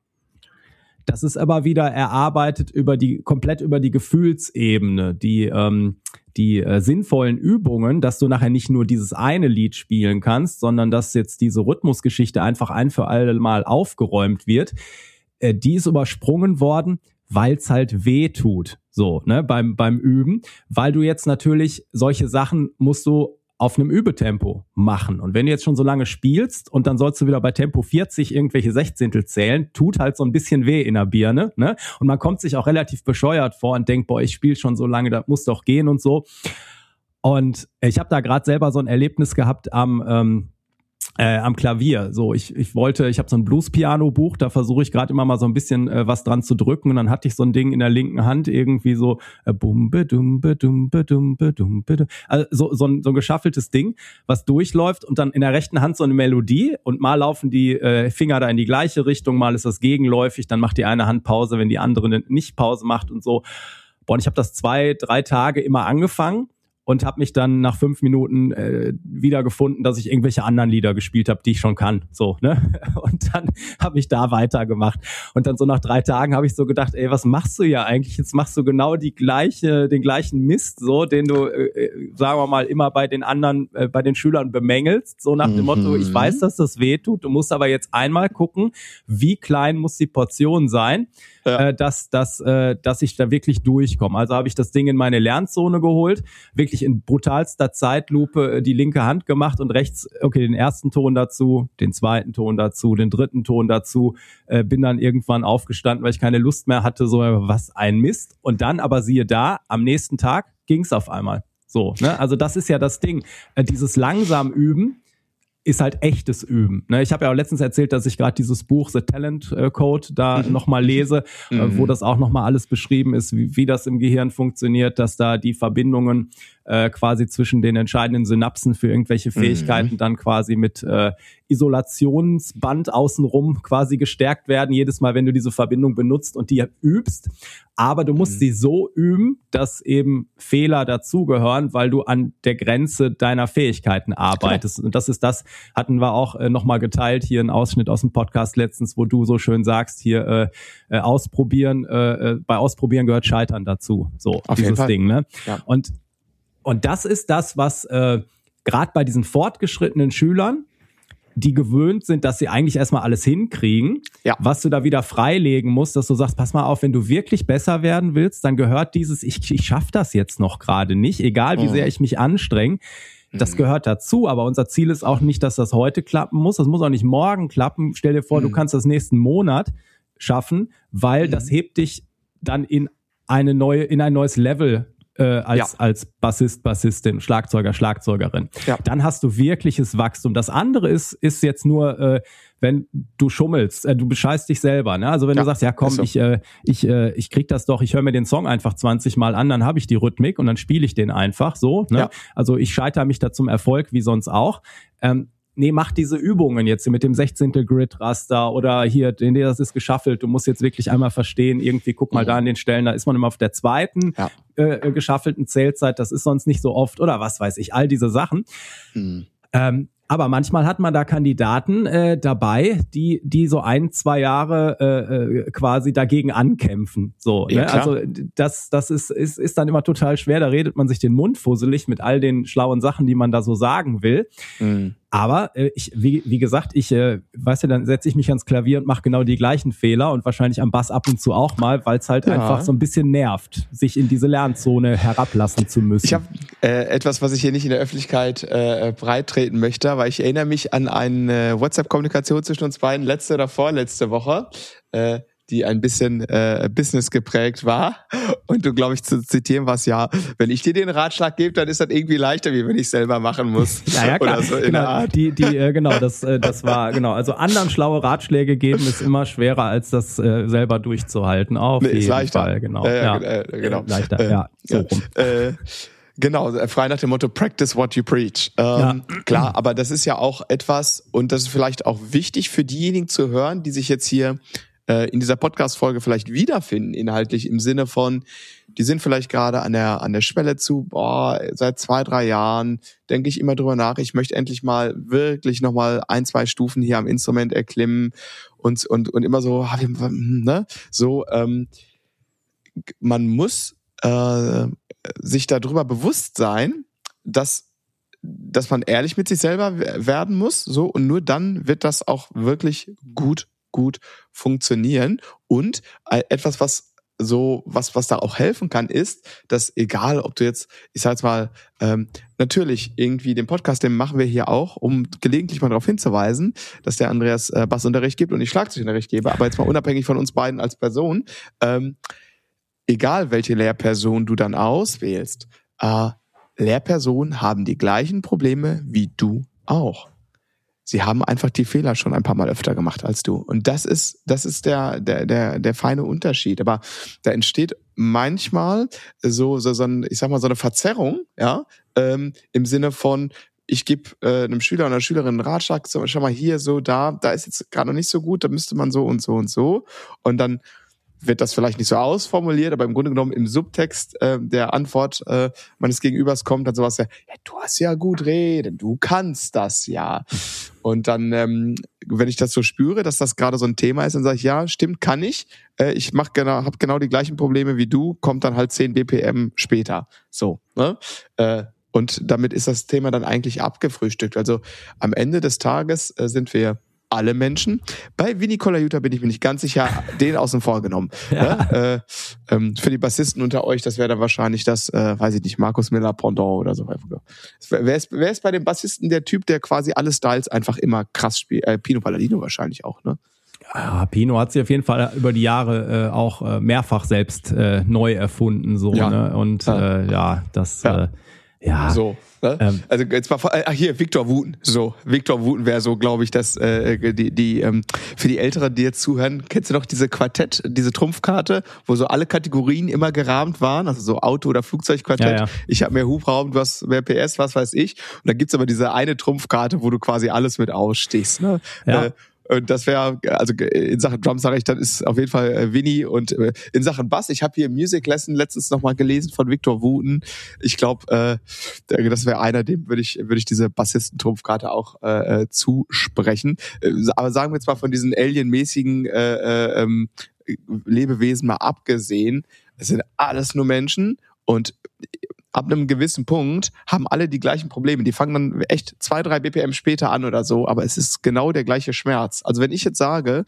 Das ist aber wieder erarbeitet über die, komplett über die Gefühlsebene, die, ähm, die äh, sinnvollen Übungen, dass du nachher nicht nur dieses eine Lied spielen kannst, sondern dass jetzt diese Rhythmusgeschichte einfach ein für alle Mal aufgeräumt wird. Äh, die ist übersprungen worden, weil es halt weh tut, so, ne, beim, beim Üben, weil du jetzt natürlich solche Sachen musst du auf einem Übetempo machen. Und wenn du jetzt schon so lange spielst und dann sollst du wieder bei Tempo vierzig irgendwelche Sechzehntel zählen, tut halt so ein bisschen weh in der Birne, ne? Und man kommt sich auch relativ bescheuert vor und denkt, boah, ich spiele schon so lange, das muss doch gehen und so. Und ich habe da gerade selber so ein Erlebnis gehabt am ähm, Äh, am Klavier. So, ich ich wollte, ich habe so ein Blues-Piano-Buch, da versuche ich gerade immer mal so ein bisschen äh, was dran zu drücken und dann hatte ich so ein Ding in der linken Hand irgendwie so äh, bum be dum be dum be dum be dum be dum. Also so so ein so ein geschaffeltes Ding, was durchläuft und dann in der rechten Hand so eine Melodie und mal laufen die äh, Finger da in die gleiche Richtung, mal ist das gegenläufig, dann macht die eine Hand Pause, wenn die andere nicht Pause macht und so. Boah, und ich habe das zwei, drei Tage immer angefangen und habe mich dann nach fünf Minuten äh, wiedergefunden, dass ich irgendwelche anderen Lieder gespielt habe, die ich schon kann. So, ne? Und dann habe ich da weitergemacht. Und dann so nach drei Tagen habe ich so gedacht, ey, was machst du ja eigentlich? Jetzt machst du genau die gleiche, den gleichen Mist, so, den du, äh, sagen wir mal, immer bei den anderen, äh, bei den Schülern bemängelst. So nach dem mhm. Motto, ich weiß, dass das weh tut. Du musst aber jetzt einmal gucken, wie klein muss die Portion sein, ja. äh, dass, dass, äh, dass ich da wirklich durchkomme. Also habe ich das Ding in meine Lernzone geholt, wirklich in brutalster Zeitlupe die linke Hand gemacht und rechts, okay, den ersten Ton dazu, den zweiten Ton dazu, den dritten Ton dazu, äh, bin dann irgendwann aufgestanden, weil ich keine Lust mehr hatte, so was ein Mist. Und dann aber siehe da, am nächsten Tag ging's auf einmal. So, ne? Also das ist ja das Ding. Äh, dieses langsam Üben ist halt echtes Üben. Ne? Ich habe ja auch letztens erzählt, dass ich gerade dieses Buch The Talent Code da mhm. nochmal lese, mhm. äh, wo das auch nochmal alles beschrieben ist, wie, wie das im Gehirn funktioniert, dass da die Verbindungen äh, quasi zwischen den entscheidenden Synapsen für irgendwelche Fähigkeiten mhm. dann quasi mit äh, Isolationsband außenrum quasi gestärkt werden, jedes Mal, wenn du diese Verbindung benutzt und die übst. Aber du musst mhm. sie so üben, dass eben Fehler dazugehören, weil du an der Grenze deiner Fähigkeiten arbeitest. Genau. Und das ist das, hatten wir auch äh, nochmal geteilt, hier ein Ausschnitt aus dem Podcast letztens, wo du so schön sagst, hier äh, äh, ausprobieren, äh, bei Ausprobieren gehört Scheitern dazu. So, auf dieses jeden Fall. Ding, ne? Ja. Und, und das ist das, was äh, gerade bei diesen fortgeschrittenen Schülern, die gewöhnt sind, dass sie eigentlich erstmal alles hinkriegen, ja. was du da wieder freilegen musst, dass du sagst, pass mal auf, wenn du wirklich besser werden willst, dann gehört dieses, ich, ich schaff das jetzt noch gerade nicht, egal wie mhm. sehr ich mich anstrenge, das mhm. gehört dazu, aber unser Ziel ist auch nicht, dass das heute klappen muss, das muss auch nicht morgen klappen, stell dir vor, mhm. du kannst das nächsten Monat schaffen, weil mhm. das hebt dich dann in eine neue, in ein neues Level Äh, als, ja. als Bassist, Bassistin, Schlagzeuger, Schlagzeugerin. Ja. Dann hast du wirkliches Wachstum. Das andere ist, ist jetzt nur, äh, wenn du schummelst, äh, du bescheißt dich selber. Ne? Also wenn ja, du sagst, ja komm, so. ich, äh, ich, äh, ich krieg das doch, ich höre mir den Song einfach zwanzig Mal an, dann habe ich die Rhythmik und dann spiele ich den einfach so. Ne? Ja. Also ich scheitere mich da zum Erfolg, wie sonst auch. Ähm, Nee, mach diese Übungen jetzt mit dem Sechzehntel Grid Raster oder hier, nee, das ist geschaffelt. Du musst jetzt wirklich einmal verstehen, irgendwie guck mal mhm. da an den Stellen, da ist man immer auf der zweiten ja. äh, geschaffelten Zählzeit, das ist sonst nicht so oft oder was weiß ich, all diese Sachen. Mhm. Ähm, aber manchmal hat man da Kandidaten äh, dabei, die die so ein, zwei Jahre äh, äh, quasi dagegen ankämpfen. So, ja, ne? Also das das ist, ist ist dann immer total schwer. Da redet man sich den Mund fusselig mit all den schlauen Sachen, die man da so sagen will. Mhm. Aber äh, ich, wie, wie gesagt, ich äh, weiß ja, dann setze ich mich ans Klavier und mache genau die gleichen Fehler und wahrscheinlich am Bass ab und zu auch mal, weil es halt ja. einfach so ein bisschen nervt, sich in diese Lernzone herablassen zu müssen. Ich habe äh, etwas, was ich hier nicht in der Öffentlichkeit äh, breittreten möchte, weil ich erinnere mich an eine WhatsApp-Kommunikation zwischen uns beiden letzte oder vorletzte Woche. Äh, die ein bisschen äh, Business geprägt war. Und du, glaube ich, zu zitieren warst, ja, wenn ich dir den Ratschlag gebe, dann ist das irgendwie leichter, wie wenn ich selber machen muss. Ja, ja, klar. Oder so in genau, der Art. Die, die, äh, genau, das, äh, das war, genau. Also anderen schlaue Ratschläge geben ist immer schwerer, als das äh, selber durchzuhalten. Auf Nee, jeden ist leichter. Fall, genau. Ja, ja, ja. äh, genau. Leichter, äh, ja, so ja. rum. Äh, Genau, frei nach dem Motto, practice what you preach. Ähm, Ja. Klar, aber das ist ja auch etwas, und das ist vielleicht auch wichtig für diejenigen zu hören, die sich jetzt hier äh, in dieser Podcast-Folge vielleicht wiederfinden, inhaltlich im Sinne von, die sind vielleicht gerade an der an der Schwelle zu, boah, seit zwei, drei Jahren denke ich immer drüber nach, ich möchte endlich mal wirklich nochmal ein, zwei Stufen hier am Instrument erklimmen und und und immer so, ne, so, ähm, man muss äh, sich darüber bewusst sein, dass dass man ehrlich mit sich selber werden muss, so, und nur dann wird das auch wirklich gut gut funktionieren. Und etwas, was so was was da auch helfen kann, ist, dass egal, ob du jetzt, ich sag jetzt mal, ähm, natürlich irgendwie den Podcast, den machen wir hier auch, um gelegentlich mal darauf hinzuweisen, dass der Andreas äh, Bassunterricht gibt und ich Schlagzeugunterricht gebe, aber jetzt mal unabhängig von uns beiden als Person, ähm, egal welche Lehrperson du dann auswählst, äh, Lehrpersonen haben die gleichen Probleme wie du auch. Sie haben einfach die Fehler schon ein paar Mal öfter gemacht als du. Und das ist, das ist der, der, der, der feine Unterschied. Aber da entsteht manchmal so, so, so ein, ich sag mal, so eine Verzerrung, ja, ähm, im Sinne von, ich gebe äh, einem Schüler oder einer Schülerin einen Ratschlag, so, schau mal hier, so, da, da ist jetzt gerade noch nicht so gut, da müsste man so und so und so. Und dann wird das vielleicht nicht so ausformuliert, aber im Grunde genommen im Subtext äh, der Antwort äh, meines Gegenübers kommt dann sowas, ja, ja, du hast ja gut reden, du kannst das ja. Und dann, ähm, wenn ich das so spüre, dass das gerade so ein Thema ist, dann sage ich, ja, stimmt, kann ich. Äh, ich mach genau, habe genau die gleichen Probleme wie du, kommt dann halt zehn B P M später. So, ne? Äh, und damit ist das Thema dann eigentlich abgefrühstückt. Also am Ende des Tages äh, sind wir alle Menschen. Bei Vinny Colaiuta bin ich mir nicht ganz sicher, den außen vor genommen. Ja. Ja, äh, ähm, für die Bassisten unter euch, das wäre dann wahrscheinlich das, äh, weiß ich nicht, Markus Miller Pendant oder so. Wer ist, wer ist bei den Bassisten der Typ, der quasi alle Styles einfach immer krass spielt? Äh, Pino Palladino wahrscheinlich auch, ne? Ja, Pino hat sich auf jeden Fall über die Jahre äh, auch äh, mehrfach selbst äh, neu erfunden, so, ja. ne? Und ja, äh, ja das ja. Äh, ja. So. Ne? Ähm. Also jetzt mal, ach hier, Victor Wooten. So, Victor Wooten wäre so, glaube ich, dass äh, die, die ähm, für die Älteren, die jetzt zuhören, kennst du noch diese Quartett, diese Trumpfkarte, wo so alle Kategorien immer gerahmt waren, also so Auto- oder Flugzeugquartett. Ja, ja. Ich habe mehr Hubraum, du hast mehr P S, was weiß ich. Und dann gibt's aber diese eine Trumpfkarte, wo du quasi alles mit ausstehst. Ne? Ja. Äh, Und das wäre, also in Sachen Drums sage ich, dann ist auf jeden Fall äh, Vinny. Und äh, in Sachen Bass, ich habe hier Music Lesson letztens nochmal gelesen von Victor Wooten. Ich glaube, äh, das wäre einer, dem würde ich würde ich diese Bassisten-Trumpfkarte auch äh, zusprechen. Äh, aber sagen wir jetzt mal von diesen alienmäßigen äh, äh, ähm, Lebewesen mal abgesehen, es sind alles nur Menschen und ab einem gewissen Punkt haben alle die gleichen Probleme. Die fangen dann echt zwei, drei B P M später an oder so, aber es ist genau der gleiche Schmerz. Also wenn ich jetzt sage,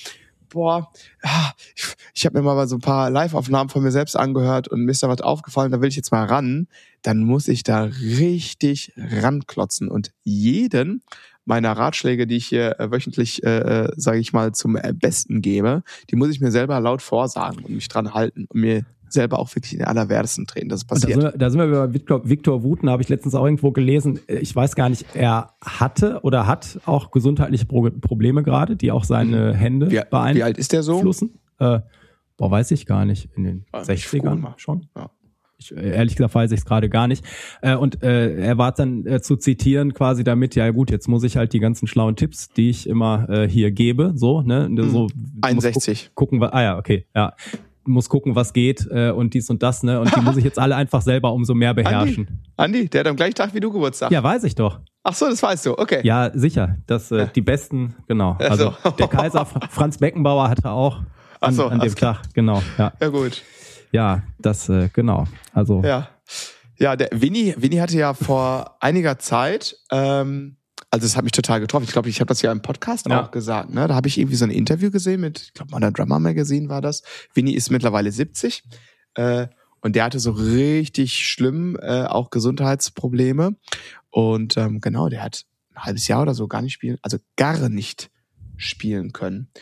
boah, ich, ich habe mir mal so ein paar Live-Aufnahmen von mir selbst angehört und mir ist da was aufgefallen, da will ich jetzt mal ran, dann muss ich da richtig ranklotzen und jeden meiner Ratschläge, die ich hier wöchentlich, äh, sage ich mal, zum Besten gebe, die muss ich mir selber laut vorsagen und mich dran halten und mir selber auch wirklich in den Allerwertesten drehen. Das passiert. Da sind, wir, da sind wir bei Victor, Victor Wooten, habe ich letztens auch irgendwo gelesen. Ich weiß gar nicht, er hatte oder hat auch gesundheitliche Pro- Probleme gerade, die auch seine Hände wie, beeinflussen. Wie alt ist der so? Äh, boah, weiß ich gar nicht. In den ja, sechzigern schon. Ja. Ich, ehrlich gesagt weiß ich es gerade gar nicht. Äh, und äh, er war dann äh, zu zitieren quasi damit, ja gut, jetzt muss ich halt die ganzen schlauen Tipps, die ich immer äh, hier gebe, so, ne? So, einundsechzig. Gucken, gucken, ah ja, okay, ja. Muss gucken, was geht äh, und dies und das, ne? Und die muss ich jetzt alle einfach selber umso mehr beherrschen. Andi, Andi, der hat am gleichen Tag wie du Geburtstag. Ja, weiß ich doch. Ach so, das weißt du, okay. Ja, sicher. Das äh, Ja. die besten, genau. Also Also. der Kaiser Franz Beckenbauer hatte auch an, Ach so, an dem alles Tag, genau. Ja, Ja gut. ja das, äh, genau. Also Ja. Ja, der Vinny, Vinny hatte ja vor einiger Zeit, ähm, also es hat mich total getroffen. Ich glaube, ich habe das ja im Podcast Ja. auch gesagt. Ne? Da habe ich irgendwie so ein Interview gesehen mit, ich glaube, Modern Drummer Magazine war das. Vinny ist mittlerweile siebzig äh, und der hatte so richtig schlimm äh, auch Gesundheitsprobleme. Und ähm, genau, der hat ein halbes Jahr oder so gar nicht spielen, also gar nicht spielen können.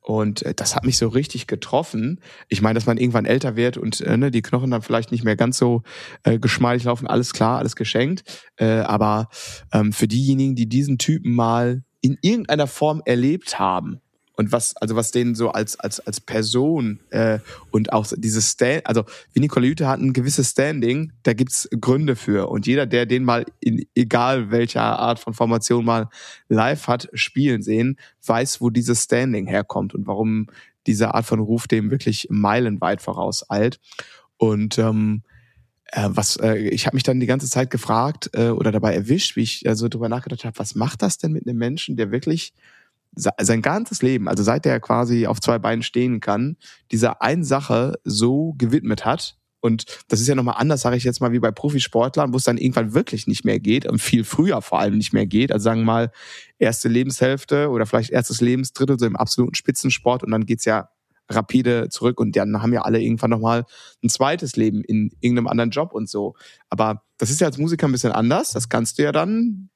Und äh, das hat mich so richtig getroffen. Ich meine, dass man irgendwann älter wird und äh, ne, die Knochen dann vielleicht nicht mehr ganz so äh, geschmeidig laufen, alles klar, alles geschenkt. Äh, aber ähm, für diejenigen, die diesen Typen mal in irgendeiner Form erlebt haben, und was, also was denen so als als als Person äh, und auch dieses Stand, also Vinny Colaiuta hat ein gewisses Standing, da gibt's Gründe für. Und jeder, der den mal in egal welcher Art von Formation mal live hat spielen sehen, weiß, wo dieses Standing herkommt und warum diese Art von Ruf dem wirklich meilenweit vorauseilt. Und ähm, äh, was äh, ich habe mich dann die ganze Zeit gefragt äh, oder dabei erwischt, wie ich also drüber nachgedacht habe, was macht das denn mit einem Menschen, der wirklich sein ganzes Leben, also seit er quasi auf zwei Beinen stehen kann, dieser einen Sache so gewidmet hat. Und das ist ja nochmal anders, sage ich jetzt mal, wie bei Profisportlern, wo es dann irgendwann wirklich nicht mehr geht und viel früher vor allem nicht mehr geht. Also sagen wir mal erste Lebenshälfte oder vielleicht erstes Lebensdrittel so im absoluten Spitzensport und dann geht's ja rapide zurück und dann haben ja alle irgendwann nochmal ein zweites Leben in irgendeinem anderen Job und so. Aber das ist ja als Musiker ein bisschen anders. Das kannst du ja dann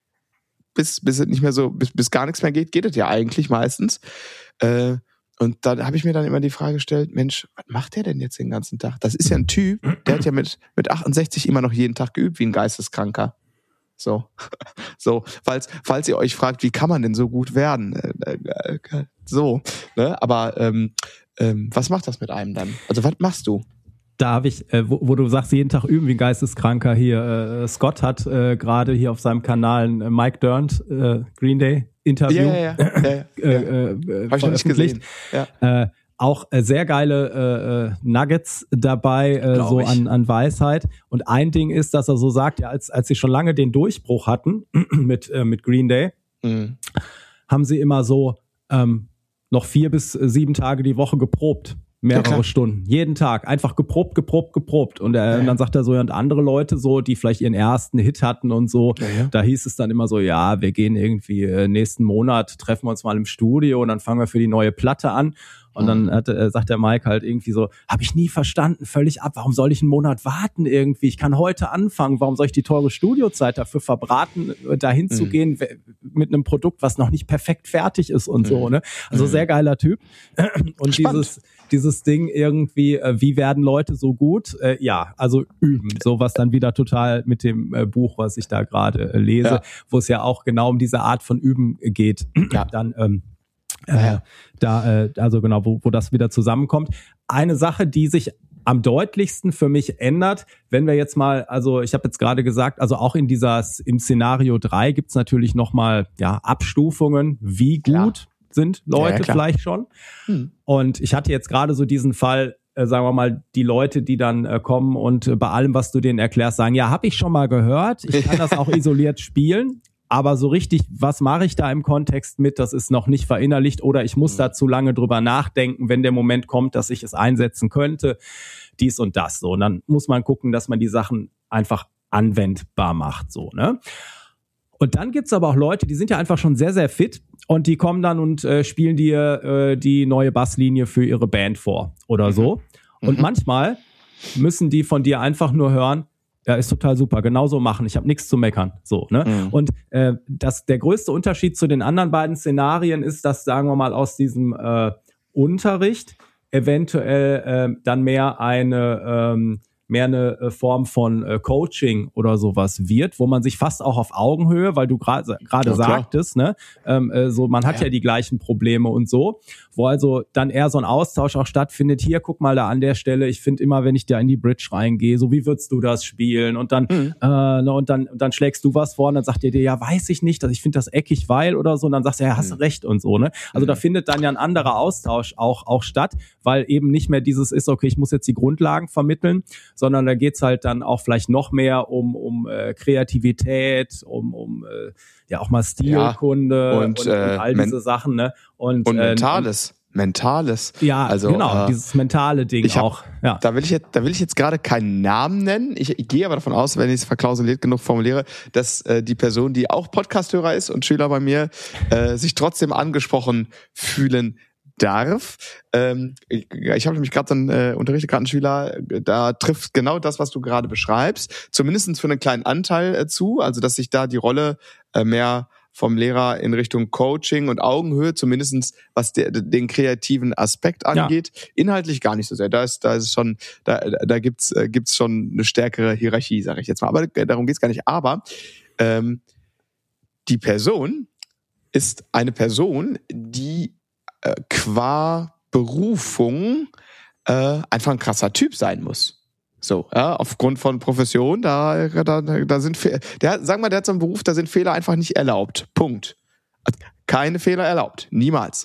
bis bis es nicht mehr so, bis bis gar nichts mehr geht, geht es ja eigentlich meistens. Äh, und da habe ich mir dann immer die Frage gestellt, Mensch, was macht der denn jetzt den ganzen Tag? Das ist ja ein Typ, der hat ja mit mit achtundsechzig immer noch jeden Tag geübt wie ein Geisteskranker. So, so, falls falls ihr euch fragt, wie kann man denn so gut werden? Äh, äh, so, ne? Aber ähm, ähm, was macht das mit einem dann? Also was machst du? Da habe ich, äh, wo, wo du sagst, jeden Tag üben wie ein Geisteskranker hier. Äh, Scott hat äh, gerade hier auf seinem Kanal ein äh, Mike Dirnt äh, Green Day Interview ja, ja, ja. Ja, ja. äh, äh, Habe ich noch nicht gesehen. Ja. Äh, auch äh, sehr geile äh, Nuggets dabei, äh, so an, an Weisheit. Und ein Ding ist, dass er so sagt, ja, als als sie schon lange den Durchbruch hatten mit äh, mit Green Day, mhm. haben sie immer so ähm, noch vier bis sieben Tage die Woche geprobt. Mehrere ja, Stunden, jeden Tag, einfach geprobt, geprobt, geprobt. Und, er, ja. und dann sagt er so, ja, und andere Leute so, die vielleicht ihren ersten Hit hatten und so, ja, ja. da hieß es dann immer so, ja, wir gehen irgendwie äh, nächsten Monat, treffen wir uns mal im Studio und dann fangen wir für die neue Platte an. Und dann hat, äh, sagt der Mike halt irgendwie so, habe ich nie verstanden, völlig ab, warum soll ich einen Monat warten irgendwie? Ich kann heute anfangen, warum soll ich die teure Studiozeit dafür verbraten, dahin mhm. zu gehen mit einem Produkt, was noch nicht perfekt fertig ist und mhm. so, ne? Also mhm. sehr geiler Typ. Und Spannend. dieses dieses Ding irgendwie, äh, wie werden Leute so gut? Äh, ja, also üben. Sowas dann wieder total mit dem äh, Buch, was ich da gerade äh, lese, ja. wo es ja auch genau um diese Art von Üben geht. Ja. Dann ähm, Äh, da, äh, also genau, wo, wo das wieder zusammenkommt. Eine Sache, die sich am deutlichsten für mich ändert, wenn wir jetzt mal, also ich habe jetzt gerade gesagt, also auch in dieser, im Szenario drei gibt's natürlich nochmal ja, Abstufungen, wie gut ja. sind Leute ja, ja, vielleicht schon. Hm. Und ich hatte jetzt gerade so diesen Fall, äh, sagen wir mal, die Leute, die dann äh, kommen und äh, bei allem, was du denen erklärst, sagen, ja, habe ich schon mal gehört, ich kann das auch isoliert spielen. Aber so richtig, was mache ich da im Kontext mit, das ist noch nicht verinnerlicht oder ich muss da zu lange drüber nachdenken, wenn der Moment kommt, dass ich es einsetzen könnte, dies und das. So, und dann muss man gucken, dass man die Sachen einfach anwendbar macht. So, ne? Und dann gibt's aber auch Leute, die sind ja einfach schon sehr, sehr fit und die kommen dann und äh, spielen dir äh, die neue Basslinie für ihre Band vor oder mhm. so. Und mhm. manchmal müssen die von dir einfach nur hören, ja, ist total super, genauso machen, ich habe nichts zu meckern. So, ne? Mhm. Und äh, das, der größte Unterschied zu den anderen beiden Szenarien ist, dass, sagen wir mal, aus diesem äh, Unterricht eventuell äh, dann mehr eine ähm, mehr eine äh, Form von äh, Coaching oder sowas wird, wo man sich fast auch auf Augenhöhe, weil du gerade gerade ja, sagtest, ne, ähm, äh, so man hat ja. ja die gleichen Probleme und so, wo also dann eher so ein Austausch auch stattfindet. Hier, guck mal da an der Stelle, ich finde immer, wenn ich da in die Bridge reingehe, so wie würdest du das spielen? Und dann mhm. äh, ne, und dann und dann schlägst du was vor und dann sagt ihr dir, ja, weiß ich nicht, dass ich finde das eckig, weil oder so, und dann sagst du, ja, hast du mhm. recht und so, ne? Also mhm. da findet dann ja ein anderer Austausch auch auch statt, weil eben nicht mehr dieses ist, okay, ich muss jetzt die Grundlagen vermitteln, sondern da geht's halt dann auch vielleicht noch mehr um um äh, Kreativität, um um äh, ja auch mal Stilkunde ja, und, und, äh, und all diese Sachen, ne? Und, und Mentales. Äh, Mentales. Ja, also, genau, äh, dieses mentale Ding hab, auch. Ja. Da will ich jetzt, da will ich jetzt gerade keinen Namen nennen. Ich, ich gehe aber davon aus, wenn ich es verklausuliert genug formuliere, dass äh, die Person, die auch Podcasthörer ist und Schüler bei mir, äh, sich trotzdem angesprochen fühlen darf. Ähm, ich ich habe nämlich gerade so einen äh, unterrichte gerade einen Schüler, da trifft genau das, was du gerade beschreibst, zumindest für einen kleinen Anteil äh, zu, also dass sich da die Rolle äh, mehr vom Lehrer in Richtung Coaching und Augenhöhe, zumindest was der, den kreativen Aspekt angeht. Ja. Inhaltlich gar nicht so sehr. Da ist, da ist schon, da, da gibt's, gibt's schon eine stärkere Hierarchie, sage ich jetzt mal. Aber darum geht's gar nicht. Aber ähm, die Person ist eine Person, die äh, qua Berufung äh, einfach ein krasser Typ sein muss. So, ja, aufgrund von Profession, da, da, da sind Fehler. Der, sagen wir, der hat so einen Beruf, da sind Fehler einfach nicht erlaubt. Punkt. Keine Fehler erlaubt. Niemals.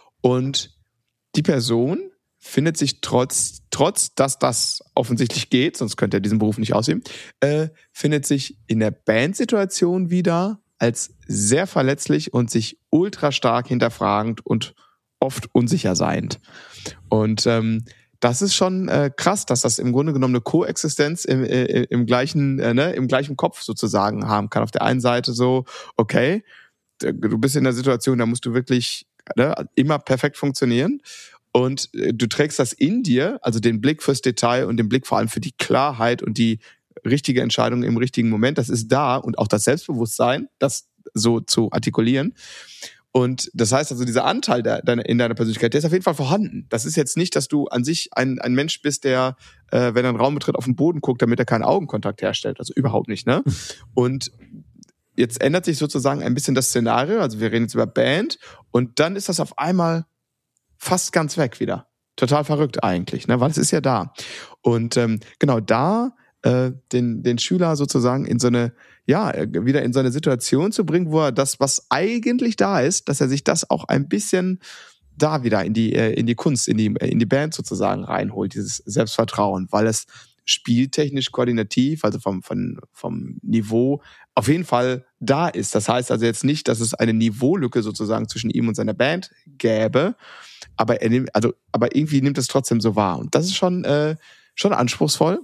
Und die Person findet sich trotz, trotz, dass das offensichtlich geht, sonst könnte er diesen Beruf nicht ausüben, äh, findet sich in der Bandsituation wieder als sehr verletzlich und sich ultra stark hinterfragend und oft unsicher seiend. Und, ähm, das ist schon äh, krass, dass das im Grunde genommen eine Koexistenz im, äh, im gleichen, äh, ne, im gleichen Kopf sozusagen haben kann. Auf der einen Seite so, okay, du bist in der Situation, da musst du wirklich ne, immer perfekt funktionieren und äh, du trägst das in dir, also den Blick fürs Detail und den Blick vor allem für die Klarheit und die richtige Entscheidung im richtigen Moment. Das ist da und auch das Selbstbewusstsein, das so zu artikulieren. Und das heißt also, dieser Anteil der, der, in deiner Persönlichkeit, der ist auf jeden Fall vorhanden. Das ist jetzt nicht, dass du an sich ein, ein Mensch bist, der, äh, wenn er einen Raum betritt, auf den Boden guckt, damit er keinen Augenkontakt herstellt. Also überhaupt nicht, ne? Und jetzt ändert sich sozusagen ein bisschen das Szenario. Also wir reden jetzt über Band und dann ist das auf einmal fast ganz weg wieder. Total verrückt eigentlich, ne? Weil es ist ja da. Und ähm, genau da äh, den, den Schüler sozusagen in so eine ja, wieder in so eine Situation zu bringen, wo er das, was eigentlich da ist, dass er sich das auch ein bisschen da wieder in die, in die Kunst, in die, in die Band sozusagen reinholt, dieses Selbstvertrauen, weil es spieltechnisch koordinativ, also vom, vom, vom Niveau auf jeden Fall da ist. Das heißt also jetzt nicht, dass es eine Niveaulücke sozusagen zwischen ihm und seiner Band gäbe, aber er nimmt, also, aber irgendwie nimmt es trotzdem so wahr. Und das ist schon, äh, schon anspruchsvoll.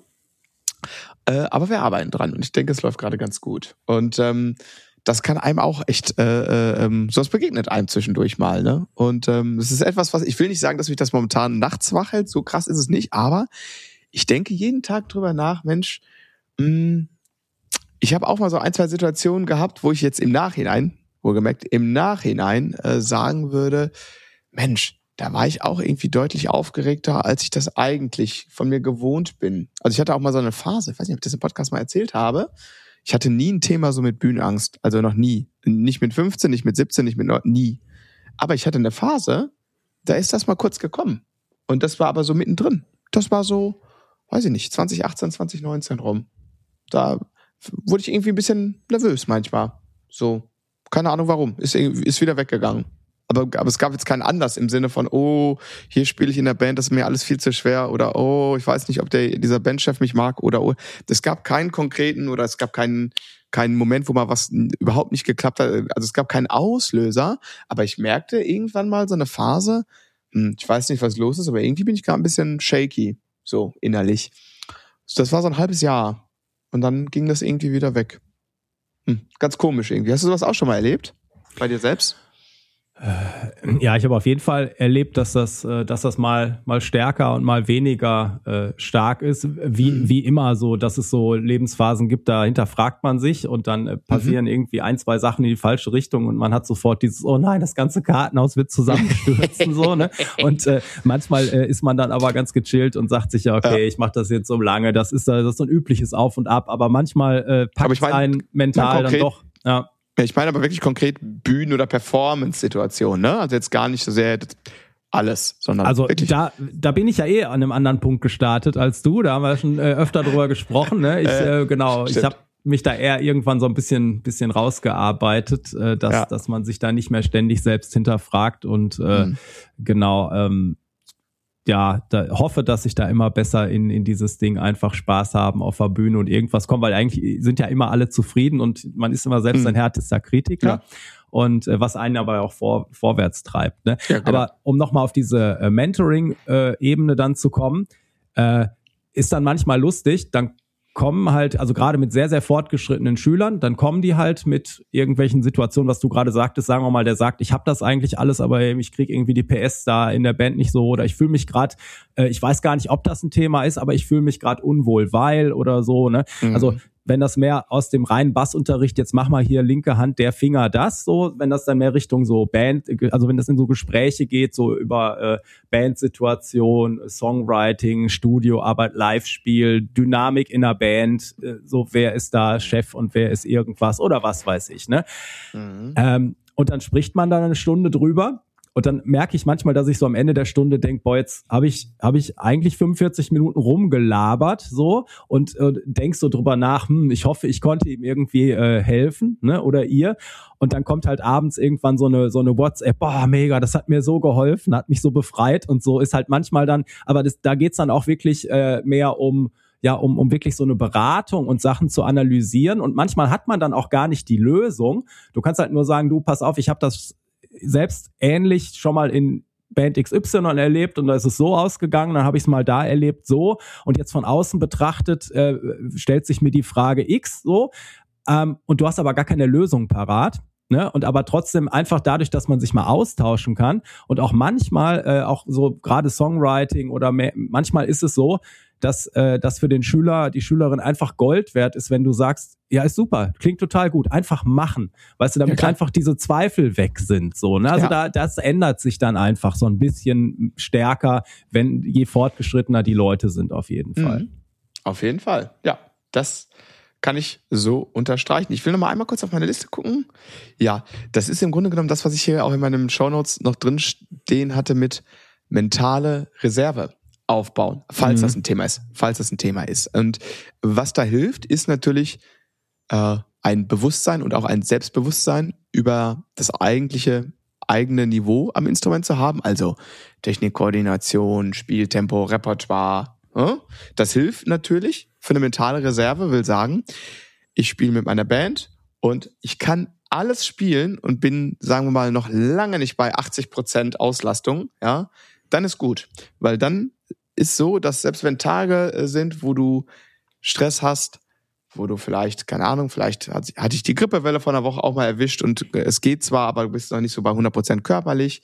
Äh, aber wir arbeiten dran und ich denke, es läuft gerade ganz gut. Und ähm, das kann einem auch echt, äh, äh, sowas begegnet einem zwischendurch mal, ne? Und ähm, es ist etwas, was, ich will nicht sagen, dass mich das momentan nachts wach hält, so krass ist es nicht, aber ich denke jeden Tag drüber nach, Mensch, mh, ich habe auch mal so ein, zwei Situationen gehabt, wo ich jetzt im Nachhinein, wohlgemerkt, im Nachhinein äh, sagen würde, Mensch, da war ich auch irgendwie deutlich aufgeregter, als ich das eigentlich von mir gewohnt bin. Also ich hatte auch mal so eine Phase, ich weiß nicht, ob ich das im Podcast mal erzählt habe. Ich hatte nie ein Thema so mit Bühnenangst, also noch nie. Nicht mit fünfzehn, nicht mit siebzehn, nicht mit neun, nie. Aber ich hatte eine Phase, da ist das mal kurz gekommen. Und das war aber so mittendrin. Das war so, weiß ich nicht, zwanzig achtzehn, zwanzig neunzehn rum. Da wurde ich irgendwie ein bisschen nervös manchmal. So, keine Ahnung warum. Ist, ist wieder weggegangen. Aber, aber es gab jetzt keinen Anlass im Sinne von, oh, hier spiele ich in der Band, das ist mir alles viel zu schwer oder oh, ich weiß nicht, ob der dieser Bandchef mich mag oder oh. Es gab keinen konkreten oder es gab keinen keinen Moment, wo mal was überhaupt nicht geklappt hat. Also es gab keinen Auslöser, aber ich merkte irgendwann mal so eine Phase, hm, ich weiß nicht, was los ist, aber irgendwie bin ich gerade ein bisschen shaky, so innerlich. Das war so ein halbes Jahr und dann ging das irgendwie wieder weg. Hm, ganz komisch irgendwie. Hast du sowas auch schon mal erlebt? Bei dir selbst? Ja, ich habe auf jeden Fall erlebt, dass das, dass das mal, mal stärker und mal weniger äh, stark ist. Wie, mhm. wie immer so, dass es so Lebensphasen gibt, da hinterfragt man sich und dann äh, passieren mhm. irgendwie ein, zwei Sachen in die falsche Richtung und man hat sofort dieses, oh nein, das ganze Kartenhaus wird zusammenstürzen, so, ne? Und äh, manchmal äh, ist man dann aber ganz gechillt und sagt sich ja, okay, ja. ich mache das jetzt so lange, das ist, das ist so ein übliches Auf und Ab, aber manchmal äh, packt es einen mental dann doch, ja. Ich meine aber wirklich konkret Bühnen- oder Performance-Situationen, ne? Also jetzt gar nicht so sehr alles, sondern also wirklich. da da bin ich ja eh an einem anderen Punkt gestartet als du, da haben wir schon äh, öfter drüber gesprochen, ne? Ich äh, äh, genau, stimmt. Ich habe mich da eher irgendwann so ein bisschen bisschen rausgearbeitet, äh, dass ja. dass man sich da nicht mehr ständig selbst hinterfragt und äh, mhm. genau ähm, ja, da hoffe, dass ich da immer besser in in dieses Ding einfach Spaß haben auf der Bühne und irgendwas kommt, weil eigentlich sind ja immer alle zufrieden und man ist immer selbst mhm. ein härtester Kritiker. Ja. Und äh, was einen aber auch vor, vorwärts treibt. Ne? Ja, genau. Aber um nochmal auf diese äh, Mentoring-Ebene äh, dann zu kommen, äh, ist dann manchmal lustig, dann kommen halt, also gerade mit sehr, sehr fortgeschrittenen Schülern, dann kommen die halt mit irgendwelchen Situationen, was du gerade sagtest, sagen wir mal, der sagt, ich habe das eigentlich alles, aber ich kriege irgendwie die P S da in der Band nicht so oder ich fühle mich gerade, äh, ich weiß gar nicht, ob das ein Thema ist, aber ich fühle mich gerade unwohl, weil oder so, ne? Mhm. Also wenn das mehr aus dem reinen Bassunterricht, jetzt mach mal hier linke Hand, der Finger, das so, wenn das dann mehr Richtung so Band, also wenn das in so Gespräche geht, so über äh, Bandsituation, Songwriting, Studioarbeit, Live-Spiel, Dynamik in der Band, äh, so wer ist da Chef und wer ist irgendwas oder was weiß ich, ne? Mhm. Ähm, und dann spricht man da eine Stunde drüber. Und dann merke ich manchmal, dass ich so am Ende der Stunde denke, boah, jetzt habe ich habe ich eigentlich fünfundvierzig Minuten rumgelabert so und äh, denk so drüber nach, hm, ich hoffe, ich konnte ihm irgendwie äh, helfen, ne, oder ihr. Und dann kommt halt abends irgendwann so eine so eine WhatsApp, boah, mega, das hat mir so geholfen, hat mich so befreit und so ist halt manchmal dann, aber das, da geht's dann auch wirklich äh, mehr um ja, um, um wirklich so eine Beratung und Sachen zu analysieren. Und manchmal hat man dann auch gar nicht die Lösung. Du kannst halt nur sagen, du, pass auf, ich habe das selbst ähnlich schon mal in Band X Y erlebt und da ist es so ausgegangen, dann habe ich es mal da erlebt so und jetzt von außen betrachtet äh, stellt sich mir die Frage X so ähm, und du hast aber gar keine Lösung parat. Ne? Und aber trotzdem einfach dadurch, dass man sich mal austauschen kann und auch manchmal äh, auch so gerade Songwriting oder mehr, manchmal ist es so, dass äh, das für den Schüler, die Schülerin einfach Gold wert ist, wenn du sagst, ja, ist super, klingt total gut, einfach machen, weißt du, damit ja, einfach diese Zweifel weg sind, so, ne? Also ja. da, das ändert sich dann einfach so ein bisschen stärker, wenn je fortgeschrittener die Leute sind, auf jeden Fall. Mhm. Auf jeden Fall, ja, das kann ich so unterstreichen. Ich will noch mal einmal kurz auf meine Liste gucken. Ja, das ist im Grunde genommen das, was ich hier auch in meinen Shownotes noch drin stehen hatte mit mentale Reserve aufbauen, falls mhm. das ein Thema ist, falls das ein Thema ist. Und was da hilft, ist natürlich äh, ein Bewusstsein und auch ein Selbstbewusstsein über das eigentliche eigene Niveau am Instrument zu haben, also Technik, Koordination, Spieltempo, Repertoire. Ja? Das hilft natürlich für eine mentale Reserve, will sagen, ich spiele mit meiner Band und ich kann alles spielen und bin, sagen wir mal, noch lange nicht bei achtzig Prozent Auslastung, ja, dann ist gut, weil dann ist so, dass selbst wenn Tage sind, wo du Stress hast, wo du vielleicht, keine Ahnung, vielleicht hat, hatte ich die Grippewelle vor einer Woche auch mal erwischt und es geht zwar, aber du bist noch nicht so bei hundert Prozent körperlich,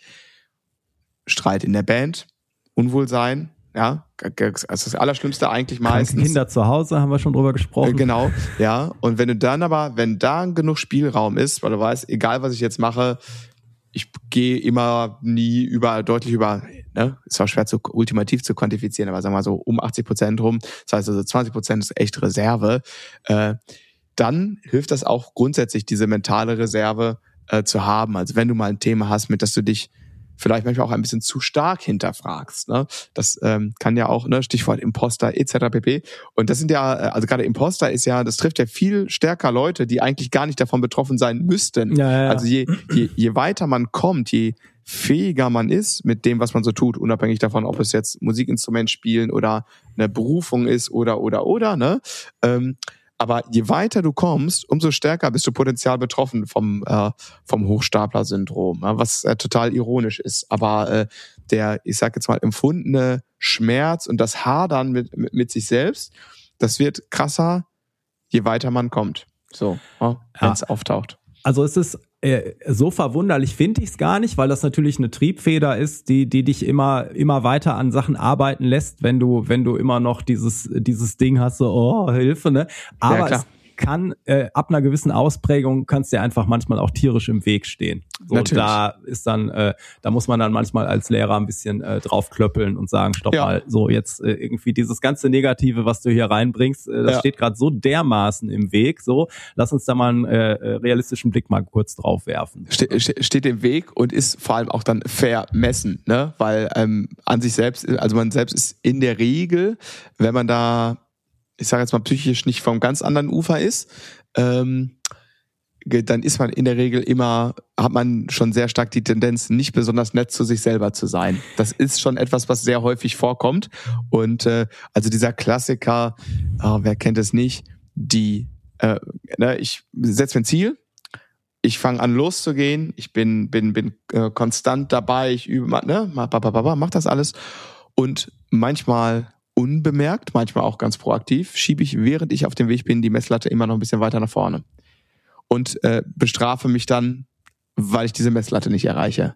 Streit in der Band, Unwohlsein, ja, also das Allerschlimmste eigentlich meistens. Kinder zu Hause, haben wir schon drüber gesprochen. Äh, genau, ja, und wenn du dann aber, wenn da genug Spielraum ist, weil du weißt, egal was ich jetzt mache, ich gehe immer nie über, deutlich über, ne, ist auch schwer zu, ultimativ zu quantifizieren, aber sagen wir mal so um achtzig Prozent rum, das heißt also zwanzig Prozent ist echt Reserve, äh, dann hilft das auch grundsätzlich, diese mentale Reserve äh, zu haben. Also wenn du mal ein Thema hast, mit das du dich vielleicht manchmal auch ein bisschen zu stark hinterfragst, ne? Das ähm, kann ja auch, ne, Stichwort Imposter et cetera pp. Und das sind ja, also gerade Imposter ist ja, das trifft ja viel stärker Leute, die eigentlich gar nicht davon betroffen sein müssten. Ja, ja, ja. Also je, je, je weiter man kommt, je fähiger man ist mit dem, was man so tut, unabhängig davon, ob es jetzt Musikinstrument spielen oder eine Berufung ist oder oder oder, ne? Ähm, Aber je weiter du kommst, umso stärker bist du potenziell betroffen vom äh, vom Hochstapler-Syndrom, äh, was äh, total ironisch ist. Aber äh, der, ich sag jetzt mal, empfundene Schmerz und das Hadern mit, mit, mit sich selbst, das wird krasser, je weiter man kommt. So, äh, wenn es ja auftaucht. Also es ist äh, so verwunderlich finde ich es gar nicht, weil das natürlich eine Triebfeder ist, die die dich immer immer weiter an Sachen arbeiten lässt, wenn du wenn du immer noch dieses dieses Ding hast, so oh Hilfe, ne? Aber ja, klar. Es kann äh, ab einer gewissen Ausprägung kannst dir einfach manchmal auch tierisch im Weg stehen. So, natürlich. Da ist dann, äh, da muss man dann manchmal als Lehrer ein bisschen äh, draufklöppeln und sagen, stopp ja. mal, so jetzt äh, irgendwie dieses ganze Negative, was du hier reinbringst, äh, das ja. steht gerade so dermaßen im Weg. So, lass uns da mal einen äh, realistischen Blick mal kurz drauf werfen. Ste- steht im Weg und ist vor allem auch dann vermessen, ne? Weil ähm, an sich selbst, also man selbst ist in der Regel, wenn man da ich sage jetzt mal psychisch nicht vom ganz anderen Ufer ist, ähm, dann ist man in der Regel immer, hat man schon sehr stark die Tendenz, nicht besonders nett zu sich selber zu sein. Das ist schon etwas, was sehr häufig vorkommt. Und äh, also dieser Klassiker, oh, wer kennt es nicht, die, äh, ne, ich setze mir ein Ziel, ich fange an loszugehen, ich bin bin bin äh, konstant dabei, ich übe, ne, mach das alles und manchmal unbemerkt, manchmal auch ganz proaktiv, schiebe ich, während ich auf dem Weg bin, die Messlatte immer noch ein bisschen weiter nach vorne. Und äh, bestrafe mich dann, weil ich diese Messlatte nicht erreiche.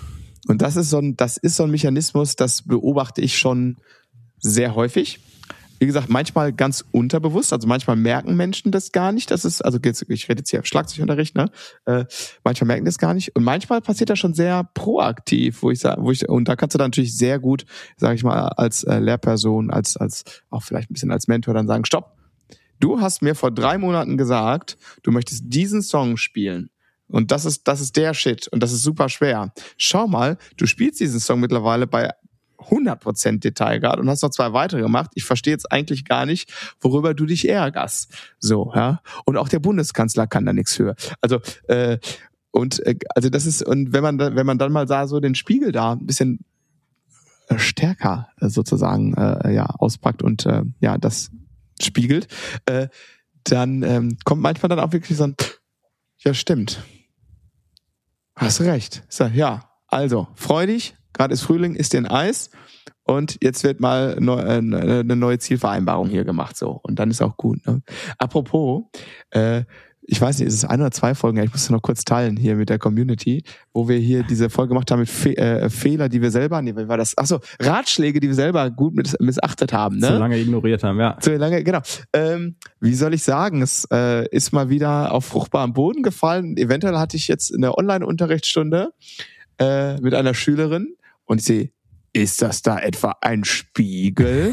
Und das ist so ein, das ist so ein Mechanismus, das beobachte ich schon sehr häufig. wie gesagt, manchmal ganz unterbewusst, also manchmal merken Menschen das gar nicht, dass es, also jetzt, ich rede jetzt hier auf Schlagzeugunterricht, ne? Äh, manchmal merken das gar nicht und manchmal passiert das schon sehr proaktiv, wo ich sage, wo ich, und da kannst du dann natürlich sehr gut, sage ich mal, als äh, Lehrperson, als, als, auch vielleicht ein bisschen als Mentor dann sagen, stopp, du hast mir vor drei Monaten gesagt, du möchtest diesen Song spielen. Und das ist, das ist der Shit und das ist super schwer. Schau mal, du spielst diesen Song mittlerweile bei hundert Prozent Detailgrad und hast noch zwei weitere gemacht. Ich verstehe jetzt eigentlich gar nicht, worüber du dich ärgerst. So, ja. Und auch der Bundeskanzler kann da nichts für. Also, äh, und, äh, also das ist, und wenn man, wenn man dann mal da so den Spiegel da ein bisschen stärker äh, sozusagen, äh, ja, auspackt und, äh, ja, das spiegelt, äh, dann, ähm, kommt manchmal dann auch wirklich so ein, ja, stimmt. Hast recht. Ich sag, ja, also, freu dich. Gerade ist Frühling, isst dir ein Eis und jetzt wird mal neu, äh, eine neue Zielvereinbarung hier gemacht. So und dann ist auch gut. Ne? Apropos, äh, ich weiß nicht, ist es ein oder zwei Folgen? Ich muss es noch kurz teilen hier mit der Community, wo wir hier diese Folge gemacht haben mit Fe- äh, Fehler, die wir selber, nee, wie war das? Achso, Ratschläge, die wir selber gut miss- missachtet haben. Ne? Zu lange ignoriert haben, ja. Zu lange, genau. Ähm, wie soll ich sagen? Es äh, ist mal wieder auf fruchtbaren Boden gefallen. Eventuell hatte ich jetzt eine Online-Unterrichtsstunde äh, mit einer Schülerin. Und ich sehe, ist das da etwa ein Spiegel?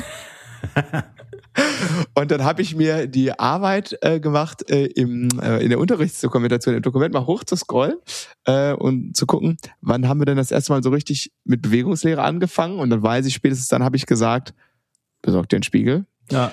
Und dann habe ich mir die Arbeit äh, gemacht, äh, im, äh, in der Unterrichtsdokumentation, im Dokument mal hoch zu scrollen äh, und zu gucken, wann haben wir denn das erste Mal so richtig mit Bewegungslehre angefangen? Und dann weiß ich spätestens, dann habe ich gesagt, besorgt dir einen Spiegel. Ja.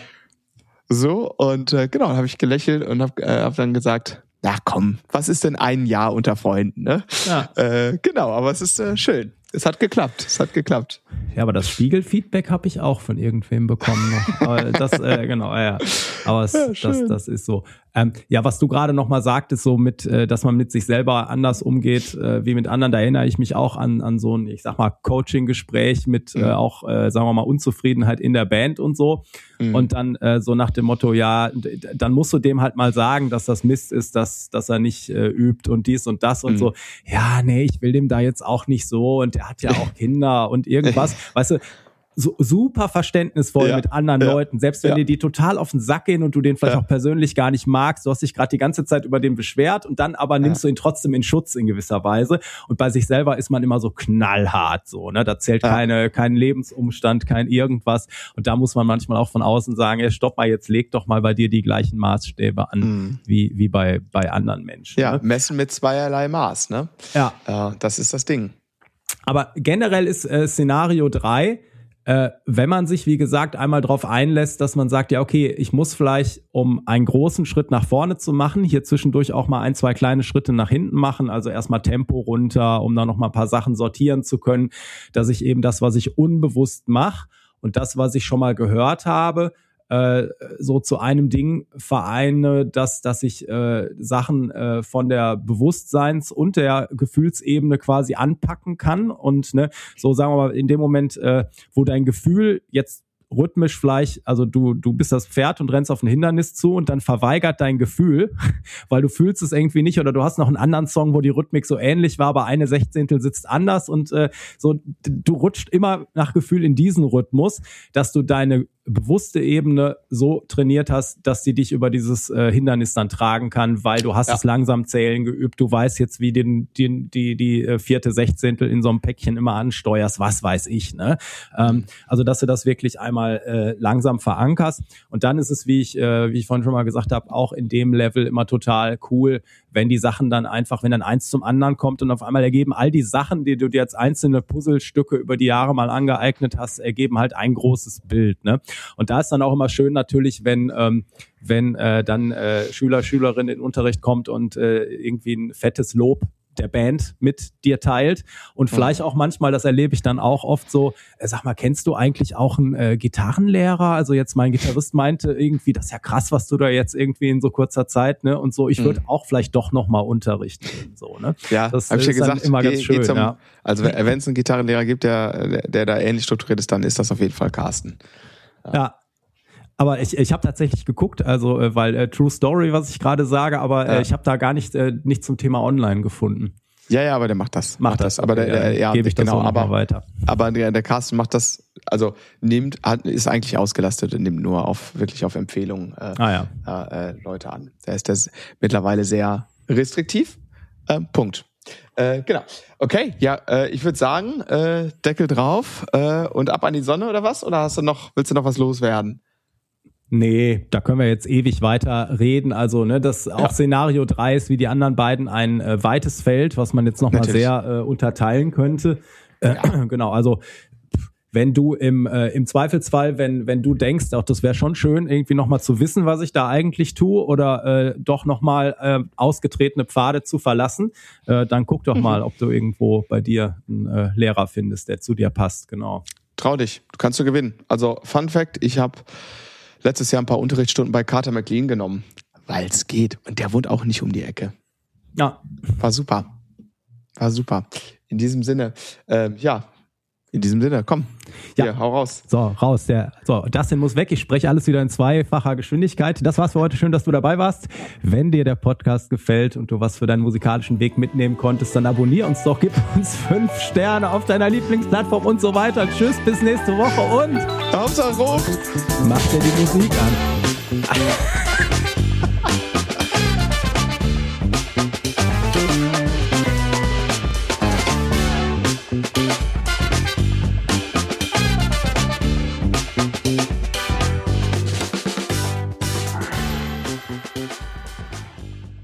So, und äh, genau, dann habe ich gelächelt und habe äh, hab dann gesagt, na komm, was ist denn ein Jahr unter Freunden? Ne? Ja. Äh, genau, aber es ist äh, schön. Es hat geklappt, es hat geklappt. Ja, aber das Spiegelfeedback habe ich auch von irgendwem bekommen noch. Aber das, äh, genau, ja. Aber es, ja, das, das ist so. Ähm, ja, was du gerade noch mal sagtest, so mit, äh, dass man mit sich selber anders umgeht äh, wie mit anderen, da erinnere ich mich auch an an so ein, ich sag mal, Coaching-Gespräch mit mhm. äh, auch, äh, sagen wir mal, Unzufriedenheit in der Band und so. Mhm. Und dann äh, so nach dem Motto, ja, dann musst du dem halt mal sagen, dass das Mist ist, dass dass er nicht äh, übt und dies und das und mhm. so. Ja, nee, ich will dem da jetzt auch nicht so und der hat ja auch Kinder und irgendwas. Weißt du, so super verständnisvoll ja, mit anderen ja, Leuten, selbst wenn ja. dir die total auf den Sack gehen und du den vielleicht ja. auch persönlich gar nicht magst, du hast dich gerade die ganze Zeit über den beschwert und dann aber nimmst ja. du ihn trotzdem in Schutz in gewisser Weise und bei sich selber ist man immer so knallhart so, ne, da zählt ja. keine kein Lebensumstand, kein irgendwas und da muss man manchmal auch von außen sagen, ey, stopp mal, jetzt leg doch mal bei dir die gleichen Maßstäbe an, mhm. wie wie bei bei anderen Menschen. Ja, ne? Messen mit zweierlei Maß, ne? Ja. Äh, das ist das Ding. Aber generell ist äh, Szenario drei, Äh, wenn man sich, wie gesagt, einmal drauf einlässt, dass man sagt, ja, okay, ich muss vielleicht, um einen großen Schritt nach vorne zu machen, hier zwischendurch auch mal ein, zwei kleine Schritte nach hinten machen, also erstmal Tempo runter, um dann noch mal ein paar Sachen sortieren zu können, dass ich eben das, was ich unbewusst mache und das, was ich schon mal gehört habe, äh, so zu einem Ding vereine, dass dass ich äh, Sachen äh, von der Bewusstseins- und der Gefühlsebene quasi anpacken kann und ne, so sagen wir mal in dem Moment, äh, wo dein Gefühl jetzt rhythmisch vielleicht, also du du bist das Pferd und rennst auf ein Hindernis zu und dann verweigert dein Gefühl, weil du fühlst es irgendwie nicht oder du hast noch einen anderen Song, wo die Rhythmik so ähnlich war, aber eine Sechzehntel sitzt anders und äh, so du rutscht immer nach Gefühl in diesen Rhythmus, dass du deine bewusste Ebene so trainiert hast, dass sie dich über dieses äh, Hindernis dann tragen kann, weil du hast ja. das langsam zählen geübt, du weißt jetzt, wie den, den, die die äh, vierte Sechzehntel in so einem Päckchen immer ansteuerst, was weiß ich, ne? Ähm, also dass du das wirklich einmal äh, langsam verankerst und dann ist es, wie ich äh, wie ich vorhin schon mal gesagt habe, auch in dem Level immer total cool, wenn die Sachen dann einfach, wenn dann eins zum anderen kommt und auf einmal ergeben all die Sachen, die du dir als einzelne Puzzlestücke über die Jahre mal angeeignet hast, ergeben halt ein großes Bild, ne? Und da ist dann auch immer schön natürlich, wenn ähm, wenn äh, dann äh, Schüler, Schülerin in den Unterricht kommt und äh, irgendwie ein fettes Lob der Band mit dir teilt und vielleicht auch manchmal, das erlebe ich dann auch oft so, äh, sag mal, kennst du eigentlich auch einen äh, Gitarrenlehrer? Also jetzt mein Gitarrist meinte irgendwie, das ist ja krass, was du da jetzt irgendwie in so kurzer Zeit, ne? Und so, ich würde mhm. auch vielleicht doch nochmal unterrichten. So, ne? Ja, das hab ich ja gesagt, immer geh, ganz schön. Zum, ja. Also wenn es einen Gitarrenlehrer gibt, der, der, der da ähnlich strukturiert ist, dann ist das auf jeden Fall Carsten. Ja. ja. Aber ich, ich habe tatsächlich geguckt, also äh, weil äh, True Story, was ich gerade sage, aber äh, ja. ich habe da gar nicht äh, nicht zum Thema Online gefunden. Ja, ja, aber der macht das. Macht das, aber der, okay, der ja, gebe ich das genau, auch aber weiter. Aber der, der Carsten macht das also nimmt, hat, ist eigentlich ausgelastet und nimmt nur auf wirklich auf Empfehlungen äh, ah, ja. äh, Leute an. Da ist das mittlerweile sehr restriktiv. Ähm, Punkt. Äh, genau. Okay, ja, äh, ich würde sagen, äh, Deckel drauf äh, und ab an die Sonne oder was? Oder hast du noch, willst du noch was loswerden? Nee, da können wir jetzt ewig weiter reden. Also, ne, das auch ja. Szenario drei ist wie die anderen beiden ein äh, weites Feld, was man jetzt nochmal sehr äh, unterteilen könnte. Äh, ja. Genau, also wenn du im äh, im Zweifelsfall, wenn wenn du denkst, auch das wäre schon schön, irgendwie nochmal zu wissen, was ich da eigentlich tue oder äh, doch nochmal äh, ausgetretene Pfade zu verlassen, äh, dann guck doch mhm. mal, ob du irgendwo bei dir einen äh, Lehrer findest, der zu dir passt. Genau. Trau dich, du kannst du gewinnen. Also Fun Fact, ich habe letztes Jahr ein paar Unterrichtsstunden bei Carter McLean genommen, weil es geht. Und der wohnt auch nicht um die Ecke. Ja. War super. War super. In diesem Sinne, äh, ja, in diesem Sinne, komm, ja. Hier, hau raus. So, raus. Der, so, Dustin muss weg. Ich spreche alles wieder in zweifacher Geschwindigkeit. Das war's für heute. Schön, dass du dabei warst. Wenn dir der Podcast gefällt und du was für deinen musikalischen Weg mitnehmen konntest, dann abonnier uns doch, gib uns fünf Sterne auf deiner Lieblingsplattform und so weiter. Tschüss, bis nächste Woche und Hauptsache Ruf. Mach dir die Musik an.